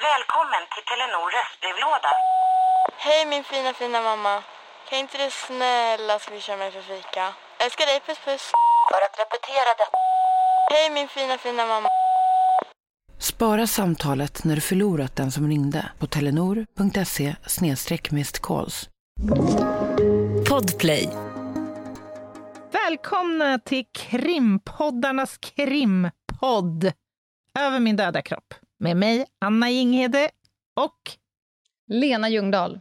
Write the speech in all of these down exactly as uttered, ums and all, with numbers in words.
Välkommen till Telenor röstbrevlåda. Hej min fina fina mamma. Kan inte du snälla swisha mig för fika? Älskar dig, puss puss. För att repetera det. Hej min fina fina mamma. Spara samtalet när du förlorat den som ringde på telenor punkt se slash missed calls. Podplay. Välkomna till krimpoddarnas krimpodd Över min döda kropp. Med mig, Anna Jinghede och Lena Ljungdahl.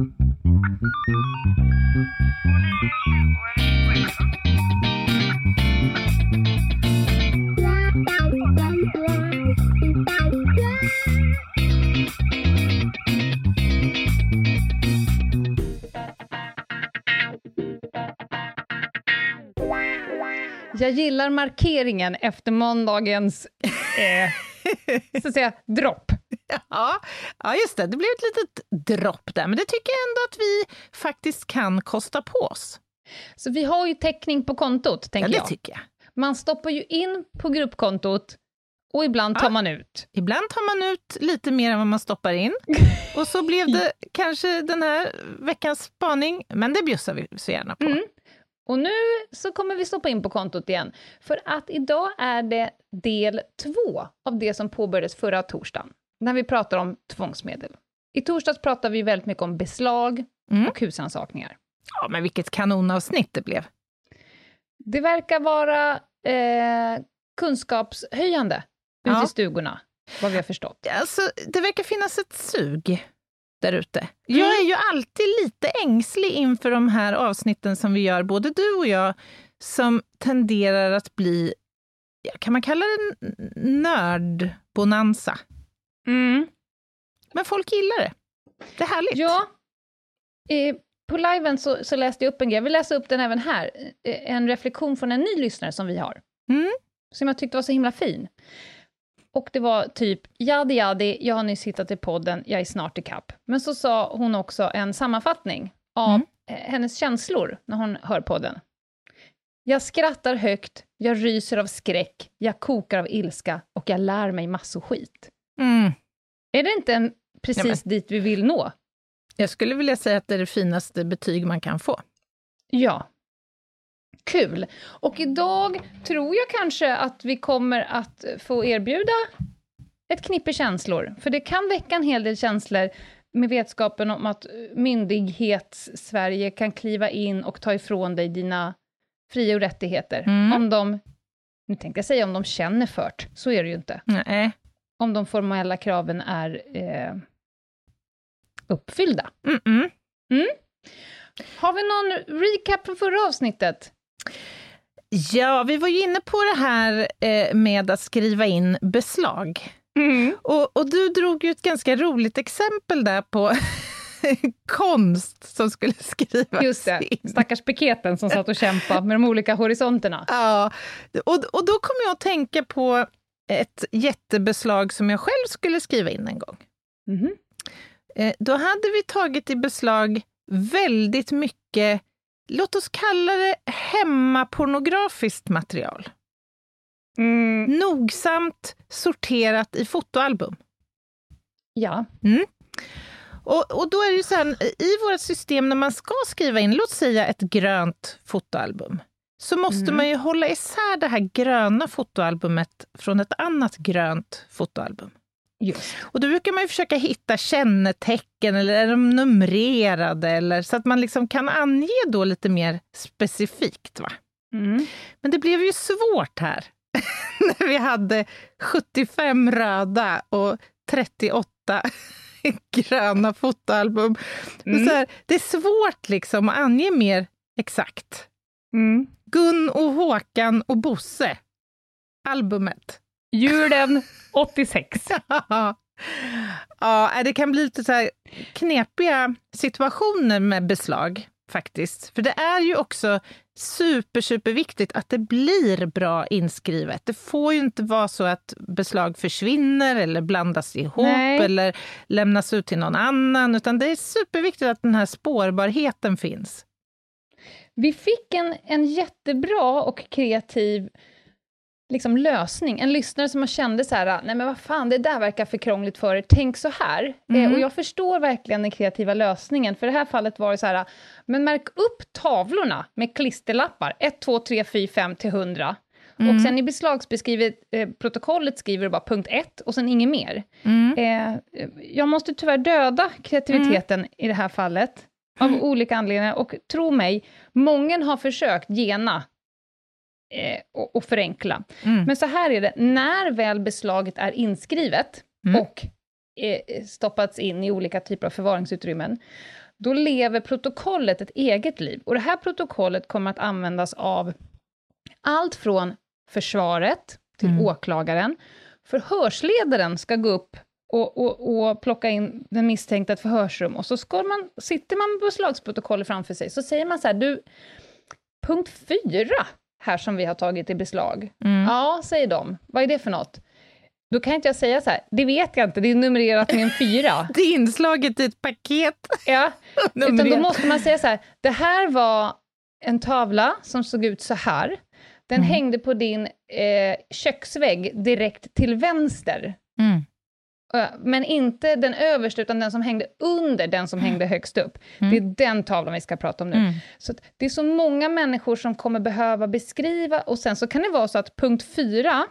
Jag gillar markeringen efter måndagens eh, så att säga, dropp. Ja, ja, just det. Det blev ett litet dropp där. Men det tycker jag ändå att vi faktiskt kan kosta på oss. Så vi har ju täckning på kontot, tänker jag. Ja, det tycker jag. Man stoppar ju in på gruppkontot och ibland tar ja. man ut. Ibland tar man ut lite mer än vad man stoppar in. Och så blev det kanske den här veckans spaning. Men det bjussar vi så gärna på. Mm. Och nu så kommer vi stoppa in på kontot igen. För att idag är det del två av det som påbörjades förra torsdagen. När vi pratar om tvångsmedel. I torsdags pratade vi väldigt mycket om beslag mm. och husrannsakningar. Ja, men vilket kanonavsnitt det blev. Det verkar vara eh, kunskapshöjande ute ja. i stugorna, vad vi har förstått. Alltså, det verkar finnas ett sug där ute. Mm. Jag är ju alltid lite ängslig inför de här avsnitten som vi gör, både du och jag, som tenderar att bli, kan man kalla det nördbonanza? Mm. Men folk gillar det. Det är härligt. Ja, eh, på liven så, så läste jag upp en grej. Jag vill läsa upp den även här. Eh, en reflektion från en ny lyssnare som vi har. Mm. Som jag tyckte var så himla fin. Och det var typ, jadi jadi, jag har nyss hittat i podden, jag är snart i kapp. Men så sa hon också en sammanfattning av mm. hennes känslor när hon hör podden. Jag skrattar högt, jag ryser av skräck, jag kokar av ilska och jag lär mig massor skit. Mm. Är det inte en, precis ja, men, dit vi vill nå? Jag skulle vilja säga att det är det finaste betyg man kan få. Ja. Kul. Och idag tror jag kanske att vi kommer att få erbjuda ett knippe känslor. För det kan väcka en hel del känslor med vetskapen om att myndighets-Sverige kan kliva in och ta ifrån dig dina fri- och rättigheter. Mm. Om de, nu tänkte jag säga om de känner fört, så är det ju inte. Nej. Om de formella kraven är eh, uppfyllda. Mm-mm. Mm. Har vi någon recap från förra avsnittet? Ja, vi var ju inne på det här eh, med att skriva in beslag. Mm. Och, och du drog ju ett ganska roligt exempel där på konst som skulle skrivas Just det, in. Stackars piketen som satt och kämpade med de olika horisonterna. Ja, och, och då kom jag att tänka på ett jättebeslag som jag själv skulle skriva in en gång. Mm. Eh, då hade vi tagit i beslag väldigt mycket, låt oss kalla det hemmapornografiskt material. Mm. Nogsamt sorterat i fotoalbum. Ja. Mm. Och, och då är det ju så här, i vårt system när man ska skriva in, låt säga ett grönt fotoalbum, så måste mm. man ju hålla isär det här gröna fotoalbumet från ett annat grönt fotoalbum. Just. Och då brukar man ju försöka hitta kännetecken eller är de numrerade eller så att man liksom kan ange då lite mer specifikt, va? Mm. Men det blev ju svårt här när vi hade sjuttiofem röda och trettioåtta gröna fotoalbum. Mm. Så här, det är svårt liksom att ange mer exakt. Mm. Gun och Håkan och Bosse. Albumet. Julen åttiosex. Ja, det kan bli lite så här knepiga situationer med beslag faktiskt. För det är ju också super, super viktigt att det blir bra inskrivet. Det får ju inte vara så att beslag försvinner eller blandas ihop Nej. eller lämnas ut till någon annan. Utan det är superviktigt att den här spårbarheten finns. Vi fick en, en jättebra och kreativ liksom lösning. En lyssnare som man kände så här, nej men vad fan, det där verkar för krångligt för er, tänk så här. Mm. Eh, och jag förstår verkligen den kreativa lösningen, för det här fallet var det så här, men märk upp tavlorna med klisterlappar, ett, två, tre, fyra, fem till hundra. Mm. Och sen i beslagsbeskrivet eh, protokollet skriver du bara punkt ett och sen inget mer. Mm. Eh, jag måste tyvärr döda kreativiteten mm. i det här fallet av mm. olika anledningar, och tro mig, många har försökt gena eh, och, och förenkla. Mm. Men så här är det, när väl beslaget är inskrivet mm. och eh, stoppats in i olika typer av förvaringsutrymmen, då lever protokollet ett eget liv. Och det här protokollet kommer att användas av allt från försvaret till mm. åklagaren. Förhörsledaren ska gå upp och, och, och plocka in den misstänkta ett förhörsrum. Och så ska man, sitter man med beslagsprotokollet framför sig, så säger man så här, du, punkt fyra här som vi har tagit i beslag. Mm. Ja, säger de. Vad är det för något? Då kan inte jag säga så här, det vet jag inte, det är numrerat med en fyra. Det är inslaget i ett paket. Ja, utan då måste man säga så här, det här var en tavla som såg ut så här. Den mm. hängde på din eh, köksvägg direkt till vänster. Mm. Uh, men inte den översta, utan den som hängde under den som mm. hängde högst upp. Mm. Det är den tavlan vi ska prata om nu. Mm. Så att det är så många människor som kommer behöva beskriva. Och sen så kan det vara så att punkt fyra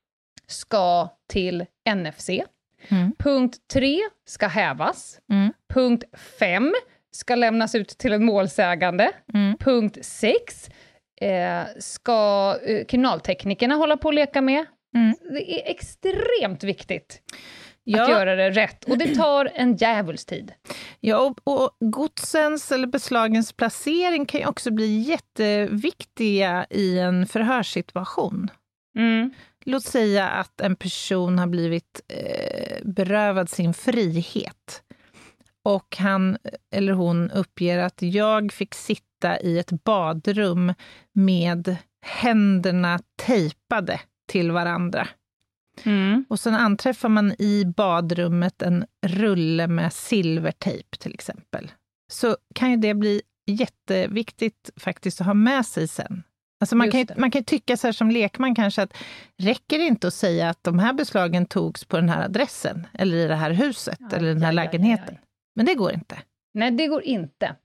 ska till N F C. Mm. Punkt tre ska hävas. Mm. Punkt fem ska lämnas ut till en målsägande. Mm. Punkt sex eh, ska eh, kriminalteknikerna hålla på att leka med. Mm. Det är extremt viktigt ja. att göra det rätt. Och det tar en djävuls tid. Ja, och, och godsens eller beslagens placering kan ju också bli jätteviktiga i en förhörssituation. Mm. Låt säga att en person har blivit eh, berövad sin frihet. Och han eller hon uppger att jag fick sitta i ett badrum med händerna tejpade till varandra. Mm. Och sen anträffar man i badrummet en rulle med silvertejp till exempel. Så kan ju det bli jätteviktigt faktiskt att ha med sig sen. Alltså man, kan ju, man kan ju tycka så här som lekman kanske att räcker det inte att säga att de här beslagen togs på den här adressen eller i det här huset ja, eller den här ja, lägenheten. Ja, ja. Men det går inte. Nej, det går inte.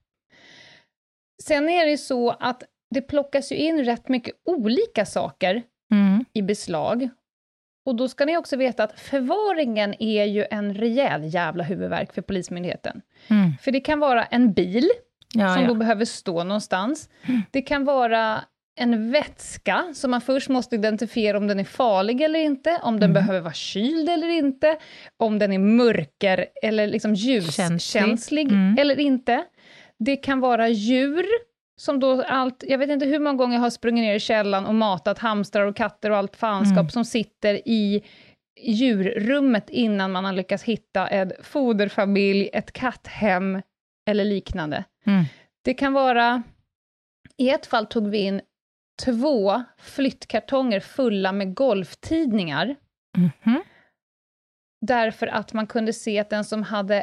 Sen är det så att det plockas ju in rätt mycket olika saker mm. i beslag. Och då ska ni också veta att förvaringen är ju en rejäl jävla huvudvärk för polismyndigheten. Mm. För det kan vara en bil ja, som ja. då behöver stå någonstans. Mm. Det kan vara en vätska som man först måste identifiera om den är farlig eller inte, om den mm. behöver vara kyld eller inte, om den är mörker eller liksom ljuskänslig mm. eller inte. Det kan vara djur som då allt, jag vet inte hur många gånger jag har sprungit ner i källan och matat hamstrar och katter och allt fanskap mm. som sitter i djurrummet innan man har lyckats hitta en foderfamilj, ett katthem eller liknande. Mm. Det kan vara, i ett fall tog vi in två flyttkartonger fulla med golftidningar. Mm-hmm. Därför att man kunde se att den som hade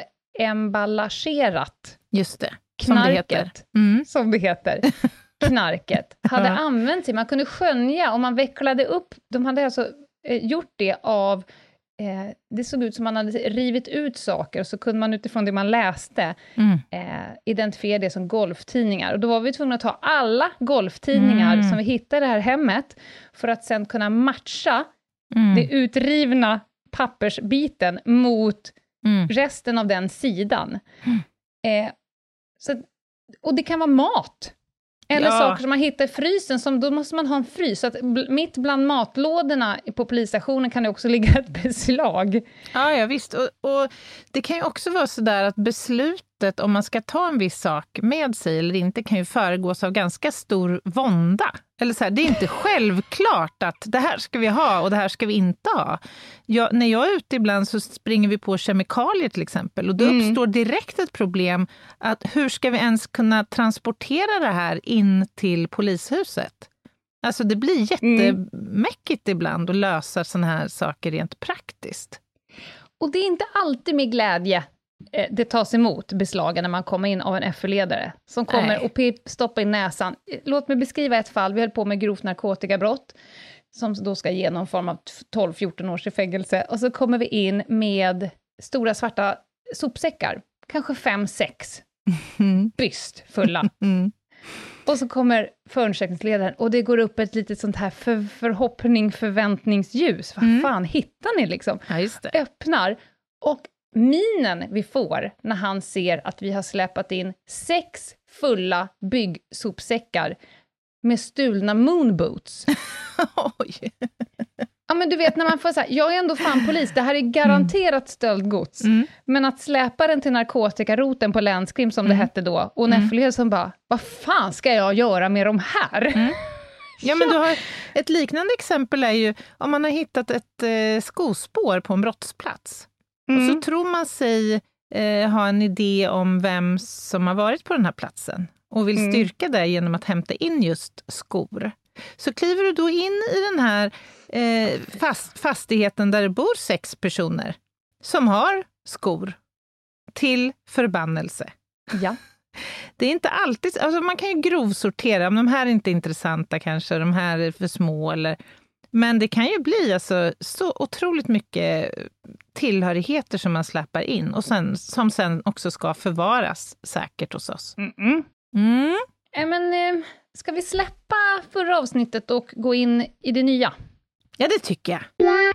emballagerat just det, knarket, som det heter, mm. som det heter knarket, hade använt sig. Man kunde skönja om man vecklade upp, de hade alltså eh, gjort det av Eh, det såg ut som man hade rivit ut saker och så kunde man utifrån det man läste mm. eh, identifiera det som golftidningar. Och då var vi tvungna att ta alla golftidningar mm. som vi hittade i det här hemmet för att sen kunna matcha mm. det utrivna pappersbiten mot mm. resten av den sidan. Mm. Eh, så, och det kan vara mat. Eller ja. saker som man hittar i frysen, som då måste man ha en frys. Så att bl- mitt bland matlådorna på polisstationen kan det också ligga ett beslag. Ja, ja visst. Och, och det kan ju också vara så där att beslutet om man ska ta en viss sak med sig eller inte kan ju föregås av ganska stor vånda. Eller så här, det är inte självklart att det här ska vi ha och det här ska vi inte ha. Jag, när jag är ute ibland så springer vi på kemikalier till exempel. Och då mm. uppstår direkt ett problem att hur ska vi ens kunna transportera det här in till polishuset? Alltså det blir jättemäckigt mm. ibland att lösa såna här saker rent praktiskt. Och det är inte alltid med glädje det tas emot beslagen när man kommer in av en F U-ledare som kommer Nej. och pip, stoppar in näsan. Låt mig beskriva ett fall. Vi höll på med grovt narkotikabrott. som då ska ge någon form av tolv fjorton års i fängelse. Och så kommer vi in med stora svarta sopsäckar. Kanske fem sex Mm. byst fulla. Mm. Och så kommer förundersökningsledaren och det går upp ett litet sånt här för, förhoppning, förväntningsljus. Vad Mm. fan hittar ni liksom? Ja, just det. Öppnar och minen vi får när han ser att vi har släpat in sex fulla byggsopsäckar med stulna moonboots. Oj. Ja, men du vet när man får så här, jag är ändå fan polis, det här är garanterat stöldgods. Mm. Men att släpa den till narkotikaroten på länskrim som Mm. det hette då, och Nefflöv som bara, vad fan ska jag göra med de här? Mm. Ja, men du har ett liknande exempel är ju om man har hittat ett eh, skospår på en brottsplats. Mm. Och så tror man sig eh, ha en idé om vem som har varit på den här platsen och vill Mm. styrka det genom att hämta in just skor. Så kliver du då in i den här eh, fast, fastigheten där det bor sex personer som har skor till förbannelse. Ja. Det är inte alltid, alltså man kan ju grovsortera, om de här är inte intressanta kanske, de här är för små, eller, men det kan ju bli alltså så otroligt mycket tillhörigheter som man släpper in och sen, som sen också ska förvaras säkert hos oss. Mm-mm. Mm. Ja, men, eh, ska vi släppa förra avsnittet och gå in i det nya? Ja, det tycker jag.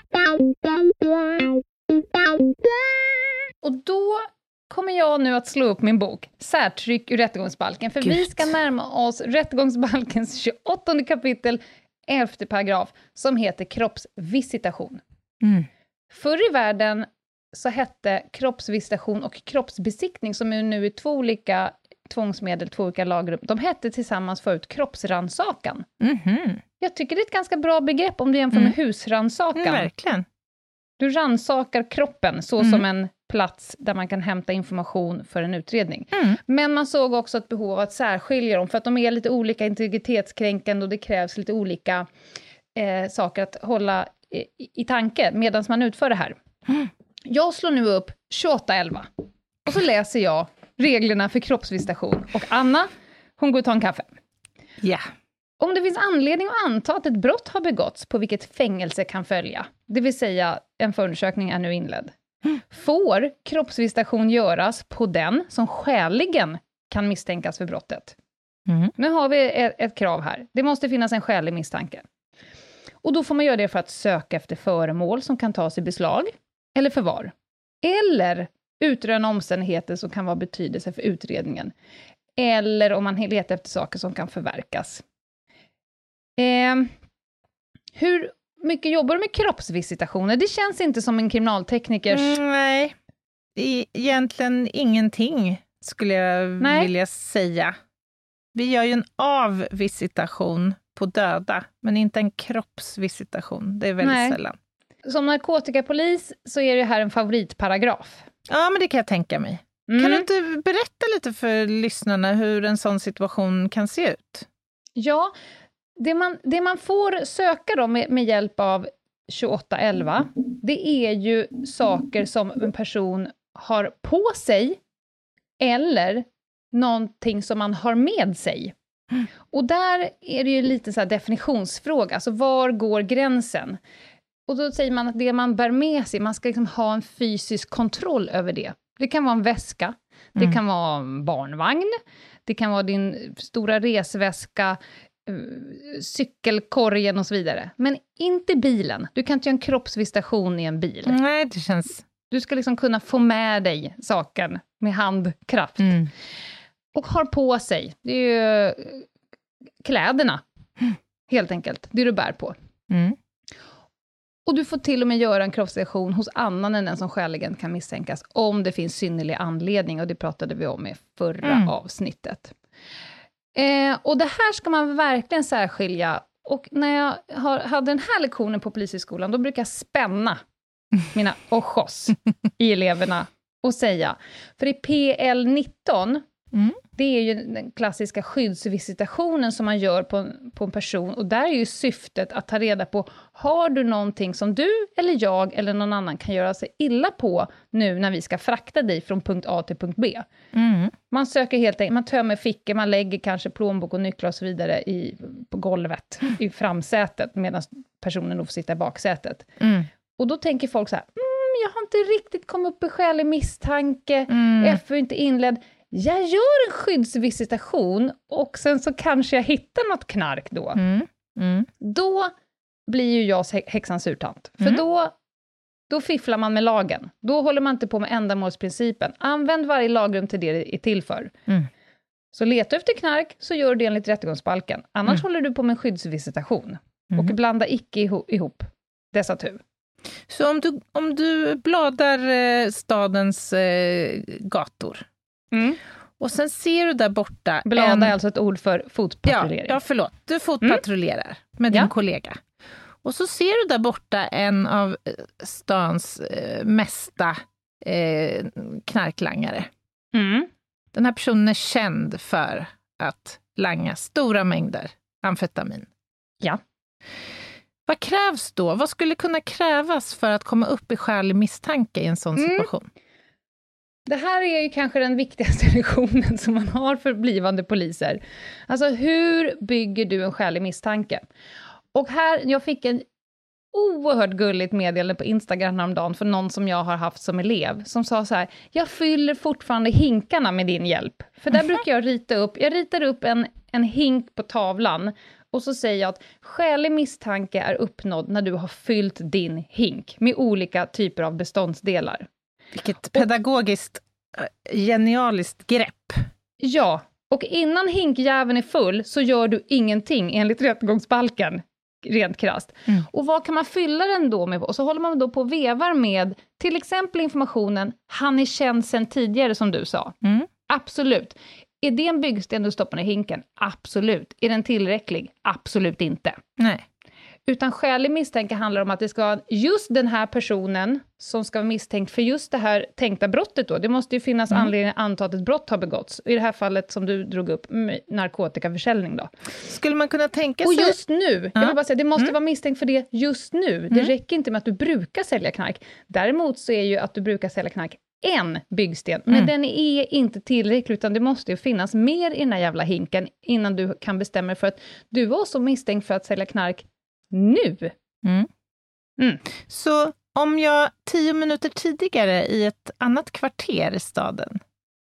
Och då kommer jag nu att slå upp min bok, Särtryck ur rättegångsbalken, för Gud. vi ska närma oss rättegångsbalkens tjugoåttonde kapitel, elfte paragraf, som heter kroppsvisitation. Mm. Förr i världen så hette kroppsvisitation och kroppsbesiktning, som är nu är två olika tvångsmedel, två olika lagrum, de hette tillsammans förut kroppsrannsakan. Mhm. Jag tycker det är ett ganska bra begrepp om du jämför Mm. med husrannsakan. Mm, verkligen. Du rannsakar kroppen så Mm. som en plats där man kan hämta information för en utredning. Mm. Men man såg också ett behov av att särskilja dem, för att de är lite olika integritetskränkande och det krävs lite olika eh, saker att hålla i, i tanke medan man utför det här. Mm. Jag slår nu upp tjugoåtta elva och så läser jag reglerna för kroppsvisitation. Och Anna, hon går och tar en kaffe. Ja. Om det finns anledning att anta att ett brott har begåtts på vilket fängelse kan följa, det vill säga en förundersökning är nu inledd, får kroppsvisitation göras på den som skäligen kan misstänkas för brottet. Mm. Nu har vi ett, ett krav här. Det måste finnas en skälig misstanke. Och då får man göra det för att söka efter föremål som kan tas i beslag eller förvar. Eller utröna omständigheter som kan vara betydelse för utredningen. Eller om man letar efter saker som kan förverkas. Eh, hur mycket jobbar du med kroppsvisitationer? Det känns inte som en kriminalteknikers... Mm, nej, I, egentligen ingenting skulle jag Nej. vilja säga. Vi gör ju en avvisitation på döda, men inte en kroppsvisitation. Det är väldigt Nej. sällan. Som narkotikapolis så är det här en favoritparagraf. Ja, men det kan jag tänka mig. Mm. Kan du inte berätta lite för lyssnarna hur en sån situation kan se ut? Ja, det man, det man får söka då med, med hjälp av tjugoåtta elva, det är ju saker som en person har på sig eller någonting som man har med sig. Mm. Och där är det ju lite så här definitionsfråga, alltså var går gränsen? Och då säger man att det man bär med sig, man ska liksom ha en fysisk kontroll över det. Det kan vara en väska, det Mm. kan vara en barnvagn, det kan vara din stora resväska, uh, cykelkorgen och så vidare. Men inte bilen. Du kan inte göra en kroppsvisitation i en bil. Nej, det känns... Du ska liksom kunna få med dig saken med handkraft. Mm. Och har på sig, det är ju kläderna, helt enkelt, det du bär på. Mm. Och du får till och med göra en kroppsvisitation hos annan än den som skäligen kan misstänkas, om det finns synnerlig anledning, och det pratade vi om i förra Mm. avsnittet. Eh, och det här ska man verkligen särskilja. Och när jag har, hade den här lektionen på Polishögskolan, då brukar jag spänna mina ojos i eleverna och säga, för i P L nitton Mm. Det är ju den klassiska skyddsvisitationen som man gör på en, på en person. Och där är ju syftet att ta reda på, har du någonting som du eller jag eller någon annan kan göra sig illa på nu när vi ska frakta dig från punkt A till punkt B. Mm. Man söker helt enkelt, man tömmer fickor, man lägger kanske plånbok och nycklar och så vidare i, på golvet i framsätet medan personen nog får sitta i baksätet. Mm. Och då tänker folk så här, mm, jag har inte riktigt kommit upp i skälig misstanke, Mm. F är inte inledd. Jag gör en skyddsvisitation och sen så kanske jag hittar något knark då. Mm. Mm. Då blir ju jag häxans urtant. För Mm. då, då fifflar man med lagen. Då håller man inte på med ändamålsprincipen. Använd varje lagrum till det det är till för. Mm. Så leta efter knark så gör du det enligt rättegångsbalken. Annars Mm. håller du på med en skyddsvisitation. Mm. Och blanda icke ihop, ihop dessa tu. Så om du, om du bladar eh, stadens eh, gator Mm. och sen ser du där borta Blada en... är alltså ett ord för Ja, fotpatrullering. ja, förlåt. Du fotpatrullerar med din Ja. kollega. Och så ser du där borta en av eh, stans eh, mesta eh, knarklangare. Mm. Den här personen är känd för att langa stora mängder amfetamin. Ja. Vad krävs då? Vad skulle kunna krävas för att komma upp i skälig misstanke i en sån Mm. situation? Det här är ju kanske den viktigaste lektionen som man har för blivande poliser. Alltså hur bygger du en skälig misstanke? Och här, jag fick en oerhört gulligt meddelande på Instagram häromdagen för någon som jag har haft som elev, som sa så här, jag fyller fortfarande hinkarna med din hjälp. För där brukar jag rita upp, jag ritar upp en, en hink på tavlan och så säger jag att skälig misstanke är uppnådd när du har fyllt din hink med olika typer av beståndsdelar. Vilket pedagogiskt eh, genialiskt grepp. Ja, och innan hinkjäveln är full så gör du ingenting enligt rättegångsbalken, rent krasst. Mm. Och vad kan man fylla den då med? Och så håller man då på och vevar med till exempel informationen, han är känd sedan tidigare som du sa. Mm. Absolut. Är det en byggsten du stoppar i hinken? Absolut. Är den tillräcklig? Absolut inte. Nej. Utan skälig misstanke handlar om att det ska vara just den här personen som ska vara misstänkt för just det här tänkta brottet då. Det måste ju finnas Mm. anledning att anta att ett brott har begåtts. I det här fallet som du drog upp, med narkotikaförsäljning då. Skulle man kunna tänka Och sig... just nu, jag vill bara säga, det måste Mm. vara misstänkt för det just nu. Det räcker inte med att du brukar sälja knark. Däremot så är ju att du brukar sälja knark en byggsten. Men Mm. den är inte tillräcklig, utan det måste ju finnas mer i den här jävla hinken innan du kan bestämma dig för att du var så misstänkt för att sälja knark nu. Mm. Mm. Så om jag tio minuter tidigare i ett annat kvarter i staden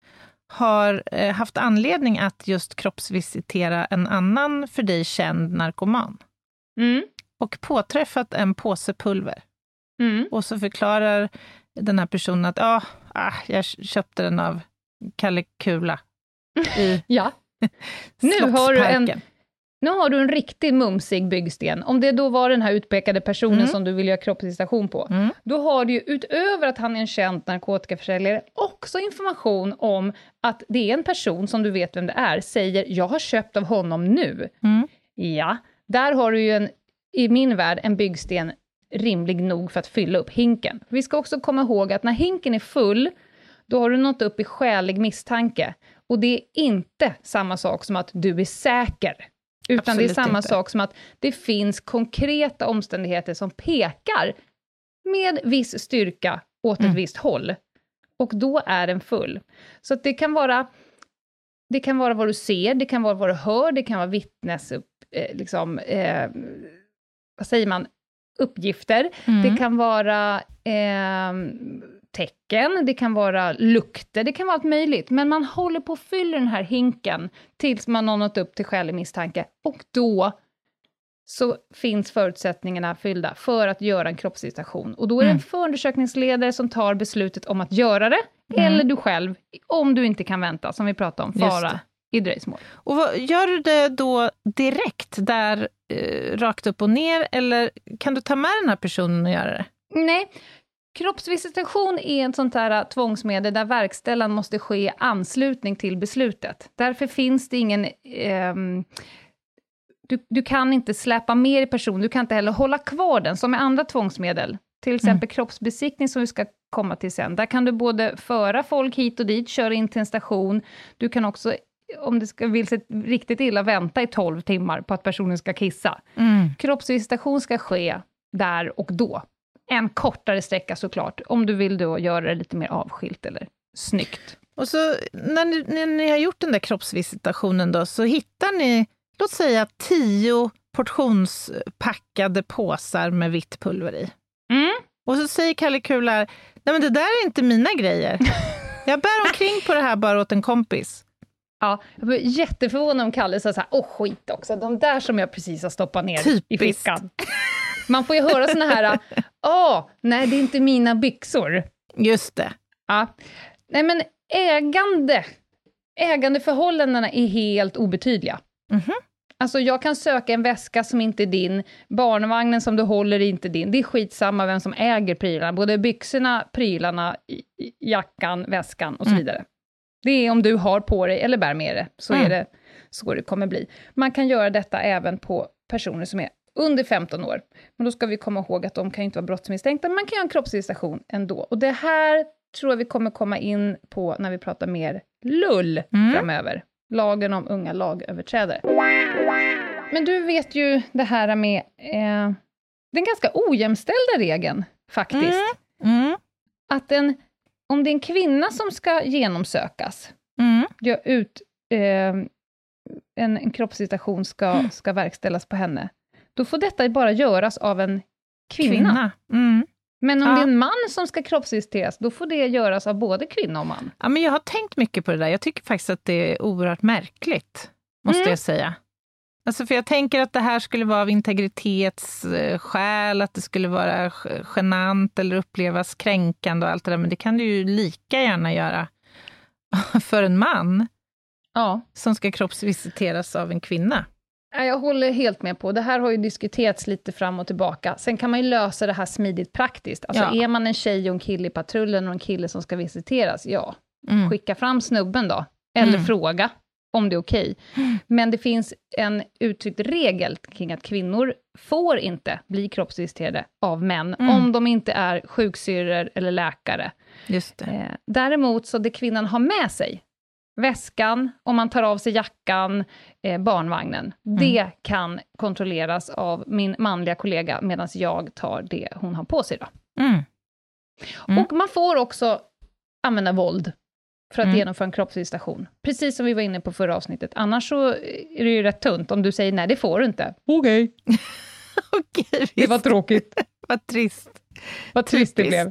har eh, haft anledning att just kroppsvisitera en annan för dig känd narkoman Mm. och påträffat en påse pulver Mm. och så förklarar den här personen att ah, ah, jag köpte den av Kalle Kula i Ja. Nu har du en- Slottsparken. Nu har du en riktig mumsig byggsten. Om det då var den här utpekade personen Mm. som du vill göra kroppsvisitation på. Mm. Då har du ju utöver att han är en känd narkotikaförsäljare också information om att det är en person som du vet vem det är. Säger, jag har köpt av honom nu. Mm. Ja, där har du ju en, i min värld en byggsten rimlig nog för att fylla upp hinken. Vi ska också komma ihåg att när hinken är full, då har du nått upp i skälig misstanke. Och det är inte samma sak som att du är säker. Utan Absolut det är samma inte. sak som att det finns konkreta omständigheter som pekar med viss styrka åt Mm. ett visst håll. Och då är den full. Så att det kan vara det kan vara vad du ser, det kan vara vad du hör, det kan vara vittnes upp, eh, liksom, eh, vad säger man, uppgifter. Mm. Det kan vara eh, tecken, det kan vara lukter, det kan vara allt möjligt. Men man håller på att fylla den här hinken tills man har nått upp till skälig misstanke. Och då så finns förutsättningarna fyllda för att göra en kroppsvisitation. Och då är det en Mm. förundersökningsledare som tar beslutet om att göra det, Mm. eller du själv, om du inte kan vänta, som vi pratade om, Just fara det. i dröjsmål. Och vad, gör du det då direkt där eh, rakt upp och ner, eller kan du ta med den här personen och göra det? Nej, kroppsvisitation är ett sånt här tvångsmedel där verkställan måste ske i anslutning till beslutet. Därför finns det ingen... ehm, du, du kan inte släppa mer i person, du kan inte heller hålla kvar den som med andra tvångsmedel. Till exempel kroppsbesiktning som vi ska komma till sen. Där kan du både föra folk hit och dit, köra in till en station. Du kan också, om det ska vill sig riktigt illa, vänta i tolv timmar på att personen ska kissa. Mm. Kroppsvisitation ska ske där och då. En kortare sträcka såklart, om du vill då göra det lite mer avskilt eller snyggt. Och så när ni, när ni har gjort den där kroppsvisitationen då, så hittar ni, låt säga tio portionspackade påsar med vitt pulver i. Mm. Och så säger Kalle Kular, nej men det där är inte mina grejer. Jag bär omkring på det här bara åt en kompis. Ja, jag blev jätteförvånad om Kalle sa så här, åh skit också, de där som jag precis har stoppat ner Typiskt. i fickan. Man får ju höra såna här, åh, nej det är inte mina byxor. Just det. Ja. Nej men ägande, ägandeförhållandena är helt obetydliga. Mhm. Alltså jag kan söka en väska som inte är din, barnvagnen som du håller är inte din. Det är skitsamma vem som äger prylarna, både byxorna, prylarna, jackan, väskan och så Mm. vidare. Det är om du har på dig eller bär med det, så Mm. är det så det kommer bli. Man kan göra detta även på personer som är under femton år. Men då ska vi komma ihåg att de kan inte vara brottsmisstänkta, men man kan göra en kroppsvisitation ändå. Och det här tror jag vi kommer komma in på när vi pratar mer lull Mm. framöver. Lagen om unga lagöverträdare. Men du vet ju det här med eh, den ganska ojämställda regeln faktiskt. Mm. Mm. Att en, om det är en kvinna som ska genomsökas, Mm. gör ut, eh, en, en kroppsvisitation ska, ska verkställas på henne, då får detta bara göras av en kvinna. Kvinna. Mm. Men om Ja. det är en man som ska kroppsvisiteras, då får det göras av både kvinna och man. Ja, men jag har tänkt mycket på det där. Jag tycker faktiskt att det är oerhört märkligt, måste Mm. jag säga. Alltså för jag tänker att det här skulle vara av integritetsskäl, att det skulle vara genant eller upplevas kränkande och allt det där. Men det kan du ju lika gärna göra för en man Ja. som ska kroppsvisiteras av en kvinna. Ja, jag håller helt med på. Det här har ju diskuterats lite fram och tillbaka. Sen kan man ju lösa det här smidigt praktiskt. Alltså Ja. är man en tjej och en kille i patrullen och en kille som ska visiteras, ja, Mm. skicka fram snubben då. Eller Mm. fråga om det är okej. Men det finns en uttryckt regel kring att kvinnor får inte bli kroppsvisiterade av män, Mm. om de inte är sjuksyrror eller läkare. Just det. Eh, däremot så det kvinnan har med sig, väskan, om man tar av sig jackan, eh, barnvagnen, Mm. det kan kontrolleras av min manliga kollega medan jag tar det hon har på sig då. Mm. Mm. Och man får också använda våld för att Mm. genomföra en kroppsvisitation. Precis som vi var inne på förra avsnittet. Annars så är det ju rätt tunt om du säger nej, det får du inte. Okej, Okej, det var visst. tråkigt. Vad trist. Vad trist det Typiskt. blev.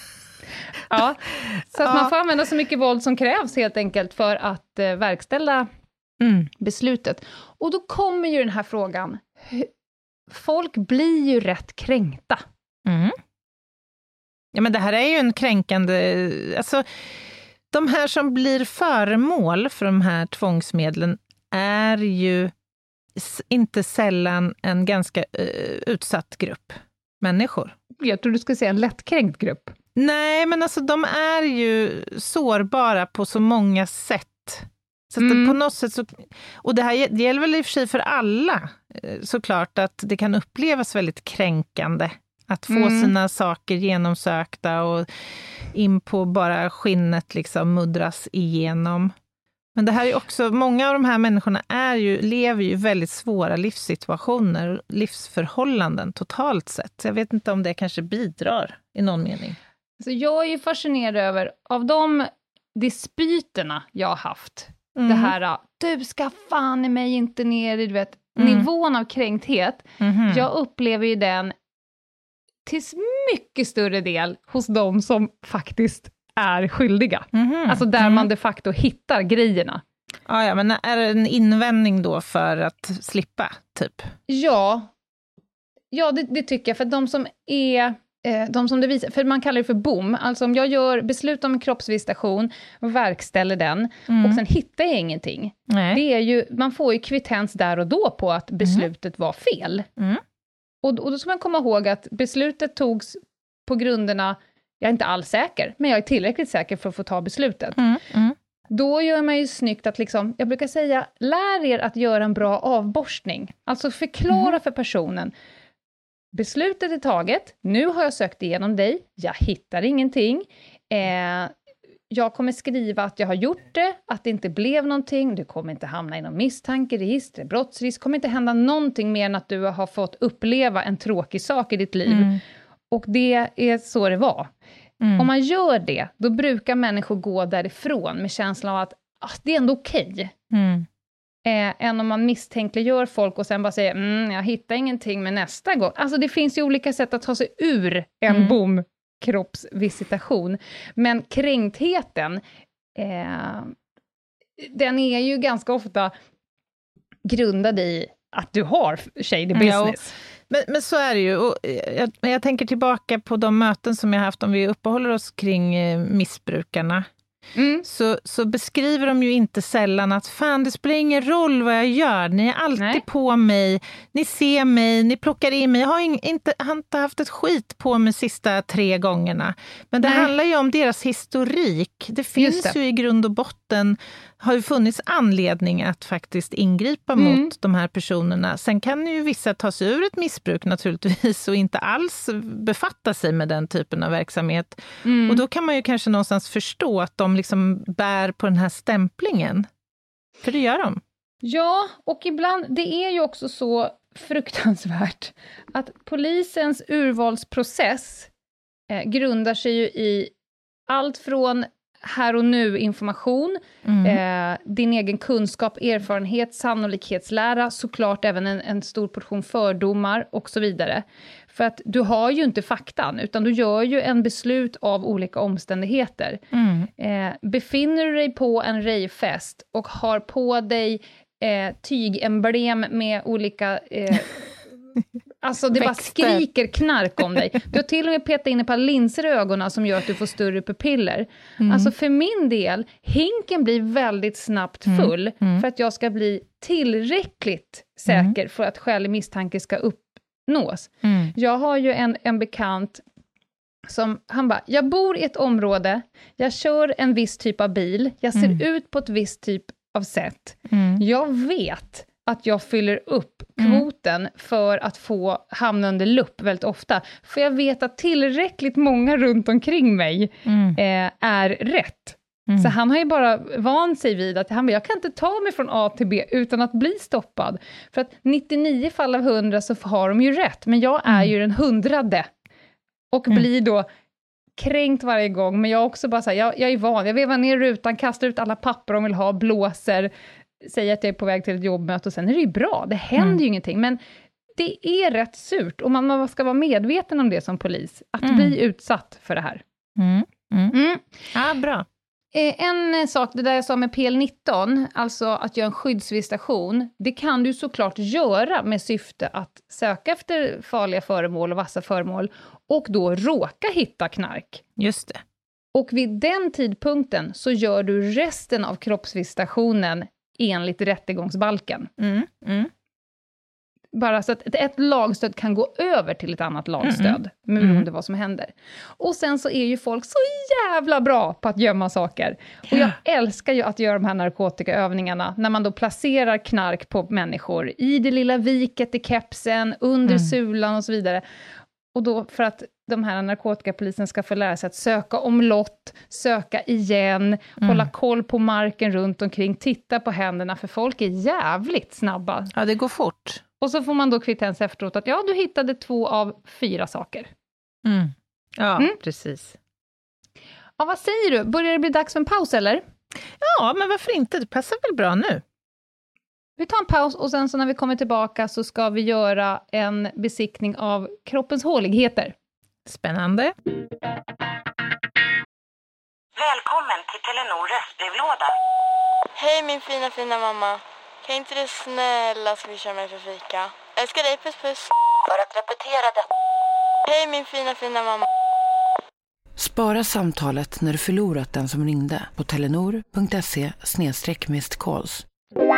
Ja, så att Ja. man får använda så mycket våld som krävs helt enkelt för att eh, verkställa Mm. beslutet. Och då kommer ju den här frågan. Hu- Folk blir ju rätt kränkta. Mm. Ja, men det här är ju en kränkande... Alltså, de här som blir föremål för de här tvångsmedlen är ju s- inte sällan en ganska eh, utsatt grupp människor. Jag tror du skulle säga en lättkränkt grupp. Nej, men alltså de är ju sårbara på så många sätt. Så att Mm. det på något sätt så, och det här det gäller väl i och för sig för alla, eh, såklart, att det kan upplevas väldigt kränkande att få Mm. sina saker genomsökta och in på bara skinnet liksom muddras igenom. Men det här är också, många av de här människorna är ju, lever ju i väldigt svåra livssituationer, livsförhållanden totalt sett. Så jag vet inte om det kanske bidrar i någon mening. Så jag är ju fascinerad över, av de dispyterna jag har haft, Mm. det här, du ska fan i mig inte ner i, du vet, Mm. nivån av kränkthet. Mhm. Jag upplever ju den till mycket större del hos de som faktiskt är skyldiga. Mhm. Alltså där Mm. man de facto hittar grejerna. Ja, ja, men är det en invändning då för att slippa, typ? Ja, ja det, det tycker jag. För de som är, eh, de som det visar, för man kallar det för bom. Alltså om jag gör beslut om en kroppsvisitation och verkställer den Mm. och sen hittar jag ingenting. Nej. Det är ju, man får ju kvittens där och då på att beslutet var fel. Mm. Och, och då ska man komma ihåg att beslutet togs på grunderna, jag är inte alls säker, men jag är tillräckligt säker för att få ta beslutet. Mm. Mm. Då gör man ju snyggt att liksom, jag brukar säga, lär er att göra en bra avborstning. Alltså förklara Mm. för personen, beslutet är taget, nu har jag sökt igenom dig, jag hittar ingenting, eh, jag kommer skriva att jag har gjort det, att det inte blev någonting, du kommer inte hamna i någon misstankeregister, brottsrisk, kommer inte hända någonting mer än att du har fått uppleva en tråkig sak i ditt liv. Mm. Och det är så det var. Mm. Om man gör det, då brukar människor gå därifrån med känslan av att ah, det är ändå okej. Okay. Mm. Eh, än om man misstänkliggör folk och sen bara säger mm, jag hittar ingenting med nästa gång. Alltså det finns ju olika sätt att ta sig ur en mm. bomkroppsvisitation. Men kränktheten, eh, den är ju ganska ofta grundad i att du har shady business. Ja, men, men så är det ju. Och jag, jag tänker tillbaka på de möten som jag haft, om vi uppehåller oss kring eh, missbrukarna. Mm. Så, så beskriver de ju inte sällan att fan, det spelar ingen roll vad jag gör, ni är alltid Nej. på mig, ni ser mig, ni plockar in mig, jag har in, inte, har inte haft ett skit på mig sista tre gångerna, men det Nej. handlar ju om deras historik. Det finns det. ju i grund och botten, har ju funnits anledning att faktiskt ingripa mm. mot de här personerna. Sen kan ju vissa ta sig ur ett missbruk naturligtvis och inte alls befatta sig med den typen av verksamhet. Mm. Och då kan man ju kanske någonstans förstå att de liksom bär på den här stämplingen. För det gör de. Ja, och ibland, det är ju också så fruktansvärt att polisens urvalsprocess eh, grundar sig ju i allt från här och nu information, mm. eh, din egen kunskap, erfarenhet, sannolikhetslära, såklart även en, en stor portion fördomar och så vidare. För att du har ju inte faktan, utan du gör ju en beslut av olika omständigheter. Mm. Eh, befinner du dig på en rejfest och har på dig eh, tygemblem med olika... Eh, Alltså det Växter. bara skriker knark om dig. Du har till och med petat in ett par linser i ögonen som gör att du får större pupiller. Mm. Alltså för min del, hinken blir väldigt snabbt full mm. Mm. för att jag ska bli tillräckligt säker mm. för att skälig misstanke ska uppnås. Mm. Jag har ju en, en bekant som, han bara, jag bor i ett område, jag kör en viss typ av bil, jag ser mm. ut på ett visst typ av sätt. Mm. Jag vet att jag fyller upp kvoten mm. för att få hamna under lupp väldigt ofta. För jag vet att tillräckligt många runt omkring mig mm. eh, är rätt. Mm. Så han har ju bara vant sig vid att han, jag kan inte ta mig från A till B utan att bli stoppad. För att nittionio fall av hundra så har de ju rätt. Men jag är mm. ju den hundrade. Och mm. blir då kränkt varje gång. Men jag också bara så här, jag, jag är van. Jag vevar ner rutan, kastar ut alla papper de vill ha, blåser. Säger att jag är på väg till ett jobbmöte och sen är det ju bra. Det händer mm. ju ingenting. Men det är rätt surt. Och man, man ska vara medveten om det som polis. Att mm. bli utsatt för det här. Mm. Mm. Mm. Ja, bra. En sak, det där jag sa med P L nitton, alltså att göra en skyddsvisitation, det kan du såklart göra med syfte att söka efter farliga föremål och vassa föremål och då råka hitta knark. Just det. Och vid den tidpunkten så gör du resten av kroppsvisitationen enligt rättegångsbalken. Mm, mm. Bara så att ett lagstöd kan gå över till ett annat lagstöd. Mm, beroende mm. vad som händer. Och sen så är ju folk så jävla bra på att gömma saker. Och jag älskar ju att göra de här narkotikaövningarna. När man då placerar knark på människor. I det lilla viket i kepsen. Under mm. sulan och så vidare. Och då för att de här narkotikapolisen ska få lära sig att söka omlott, söka igen, mm. hålla koll på marken runt omkring, titta på händerna, för folk är jävligt snabba. Ja, det går fort. Och så får man då kvittens efteråt att ja, du hittade två av fyra saker. Mm. Ja, mm. precis. Ja, vad säger du? Börjar det bli dags för en paus eller? Ja, men varför inte? Det passar väl bra nu. Vi tar en paus och sen så när vi kommer tillbaka så ska vi göra en besiktning av kroppens håligheter. Spännande. Välkommen till Telenor röstbrevlåda. Hej min fina fina mamma. Kan inte du snälla swisha mig för fika? Älskar dig, puss puss. För att repetera det. Hej min fina fina mamma. Spara samtalet när du förlorat den som ringde på telenor.se snedstreck missed calls.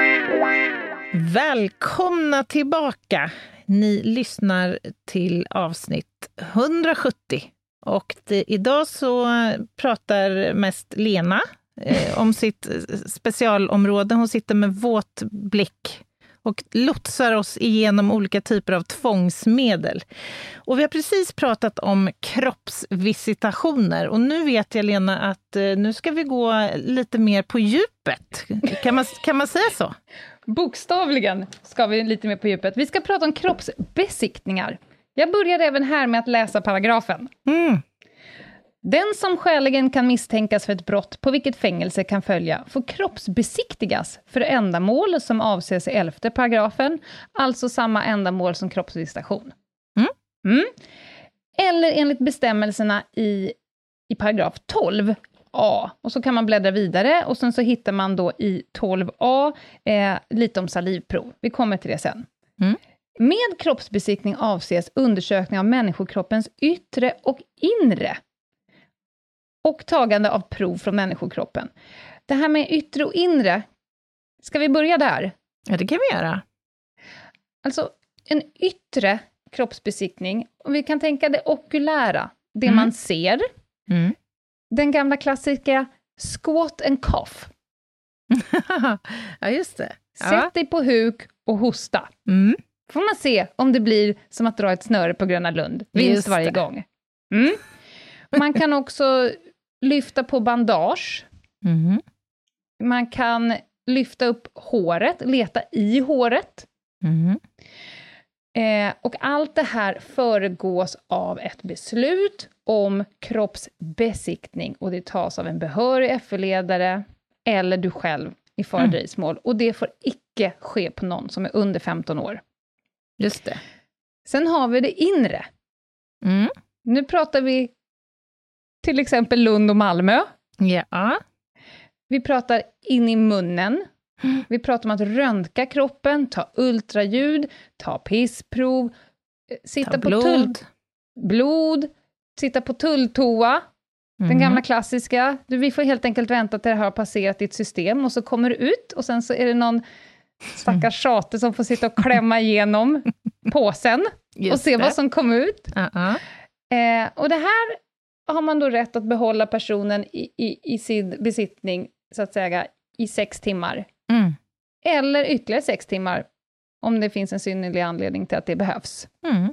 Välkomna tillbaka. Ni lyssnar till avsnitt hundrasjuttio. Och det, idag så pratar mest Lena eh, om sitt specialområde. Hon sitter med våt blick och lotsar oss igenom olika typer av tvångsmedel. Och vi har precis pratat om kroppsvisitationer och nu vet jag, Lena, att nu ska vi gå lite mer på djupet. Kan man, kan man säga så? Bokstavligen ska vi lite mer på djupet. Vi ska prata om kroppsbesiktningar. Jag börjar även här med att läsa paragrafen. Mm. Den som skäligen kan misstänkas för ett brott på vilket fängelse kan följa får kroppsbesiktigas för ändamål som avses i elfte paragrafen, alltså samma ändamål som kroppsvisitation. Mm. Mm. Eller enligt bestämmelserna i, i paragraf tolv a. Och så kan man bläddra vidare och sen så hittar man då i tolv a eh, lite om salivprov. Vi kommer till det sen. Mm. Med kroppsbesiktning avses undersökning av människokroppens yttre och inre och tagande av prov från människokroppen. Det här med yttre och inre, ska vi börja där? Ja, det kan vi göra. Alltså, en yttre kroppsbesiktning, om vi kan tänka det okulära, det Mm. man ser, Mm. den gamla klassiska squat and cough. Ja, just det. Sätt Ja. dig på huk och hosta. Mm. Får man se om det blir som att dra ett snöre på Gröna Lund. Vinst Just varje det. gång. Mm. Man kan också lyfta på bandage. Mm. Man kan lyfta upp håret, leta i håret. Mm. Eh, och allt det här föregås av ett beslut om kroppsbesiktning. Och det tas av en behörig F Ö-ledare eller du själv i fara Mm. dröjsmål. Och det får icke ske på någon som är under femton år. Just det. Sen har vi det inre. Mm. Nu pratar vi till exempel Lund och Malmö. Ja. Vi pratar in i munnen. Vi pratar om att röntga kroppen, ta ultraljud, ta pissprov, eh, sitta Ta på blod. tull, blod, sitta på tulltoa, den Mm. gamla klassiska. Du, vi får helt enkelt vänta till det här har passerat ditt system och så kommer du ut och sen så är det någon stackars tjate som får sitta och klämma igenom påsen Just och se det. vad som kom ut. Uh-uh. Eh, och det här har man då rätt att behålla personen i, i, i sin besittning, så att säga, i sex timmar. Mm. Eller ytterligare sex timmar, om det finns en synnerlig anledning till att det behövs. Mm.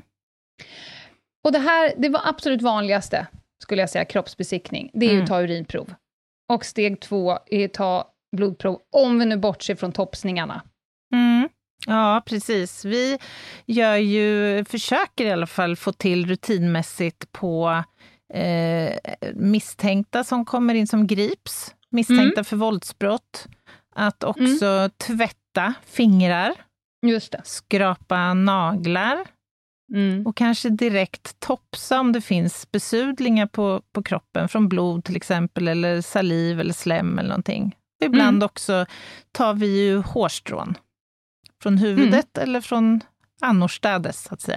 Och det här, det var absolut vanligaste, skulle jag säga, kroppsbesiktning. Det är ju Mm. att ta urinprov. Och steg två är att ta blodprov, om vi nu bortser från topsningarna. Mm. Ja, precis. Vi gör ju, försöker i alla fall få till rutinmässigt på eh, misstänkta som kommer in som grips, misstänkta Mm. för våldsbrott, att också mm. tvätta fingrar, Just det. skrapa naglar Mm. och kanske direkt topsa om det finns besudlingar på, på kroppen från blod till exempel, eller saliv eller slem eller någonting. Ibland Mm. också tar vi ju hårstrån från huvudet Mm. eller från annorstädes, så att säga.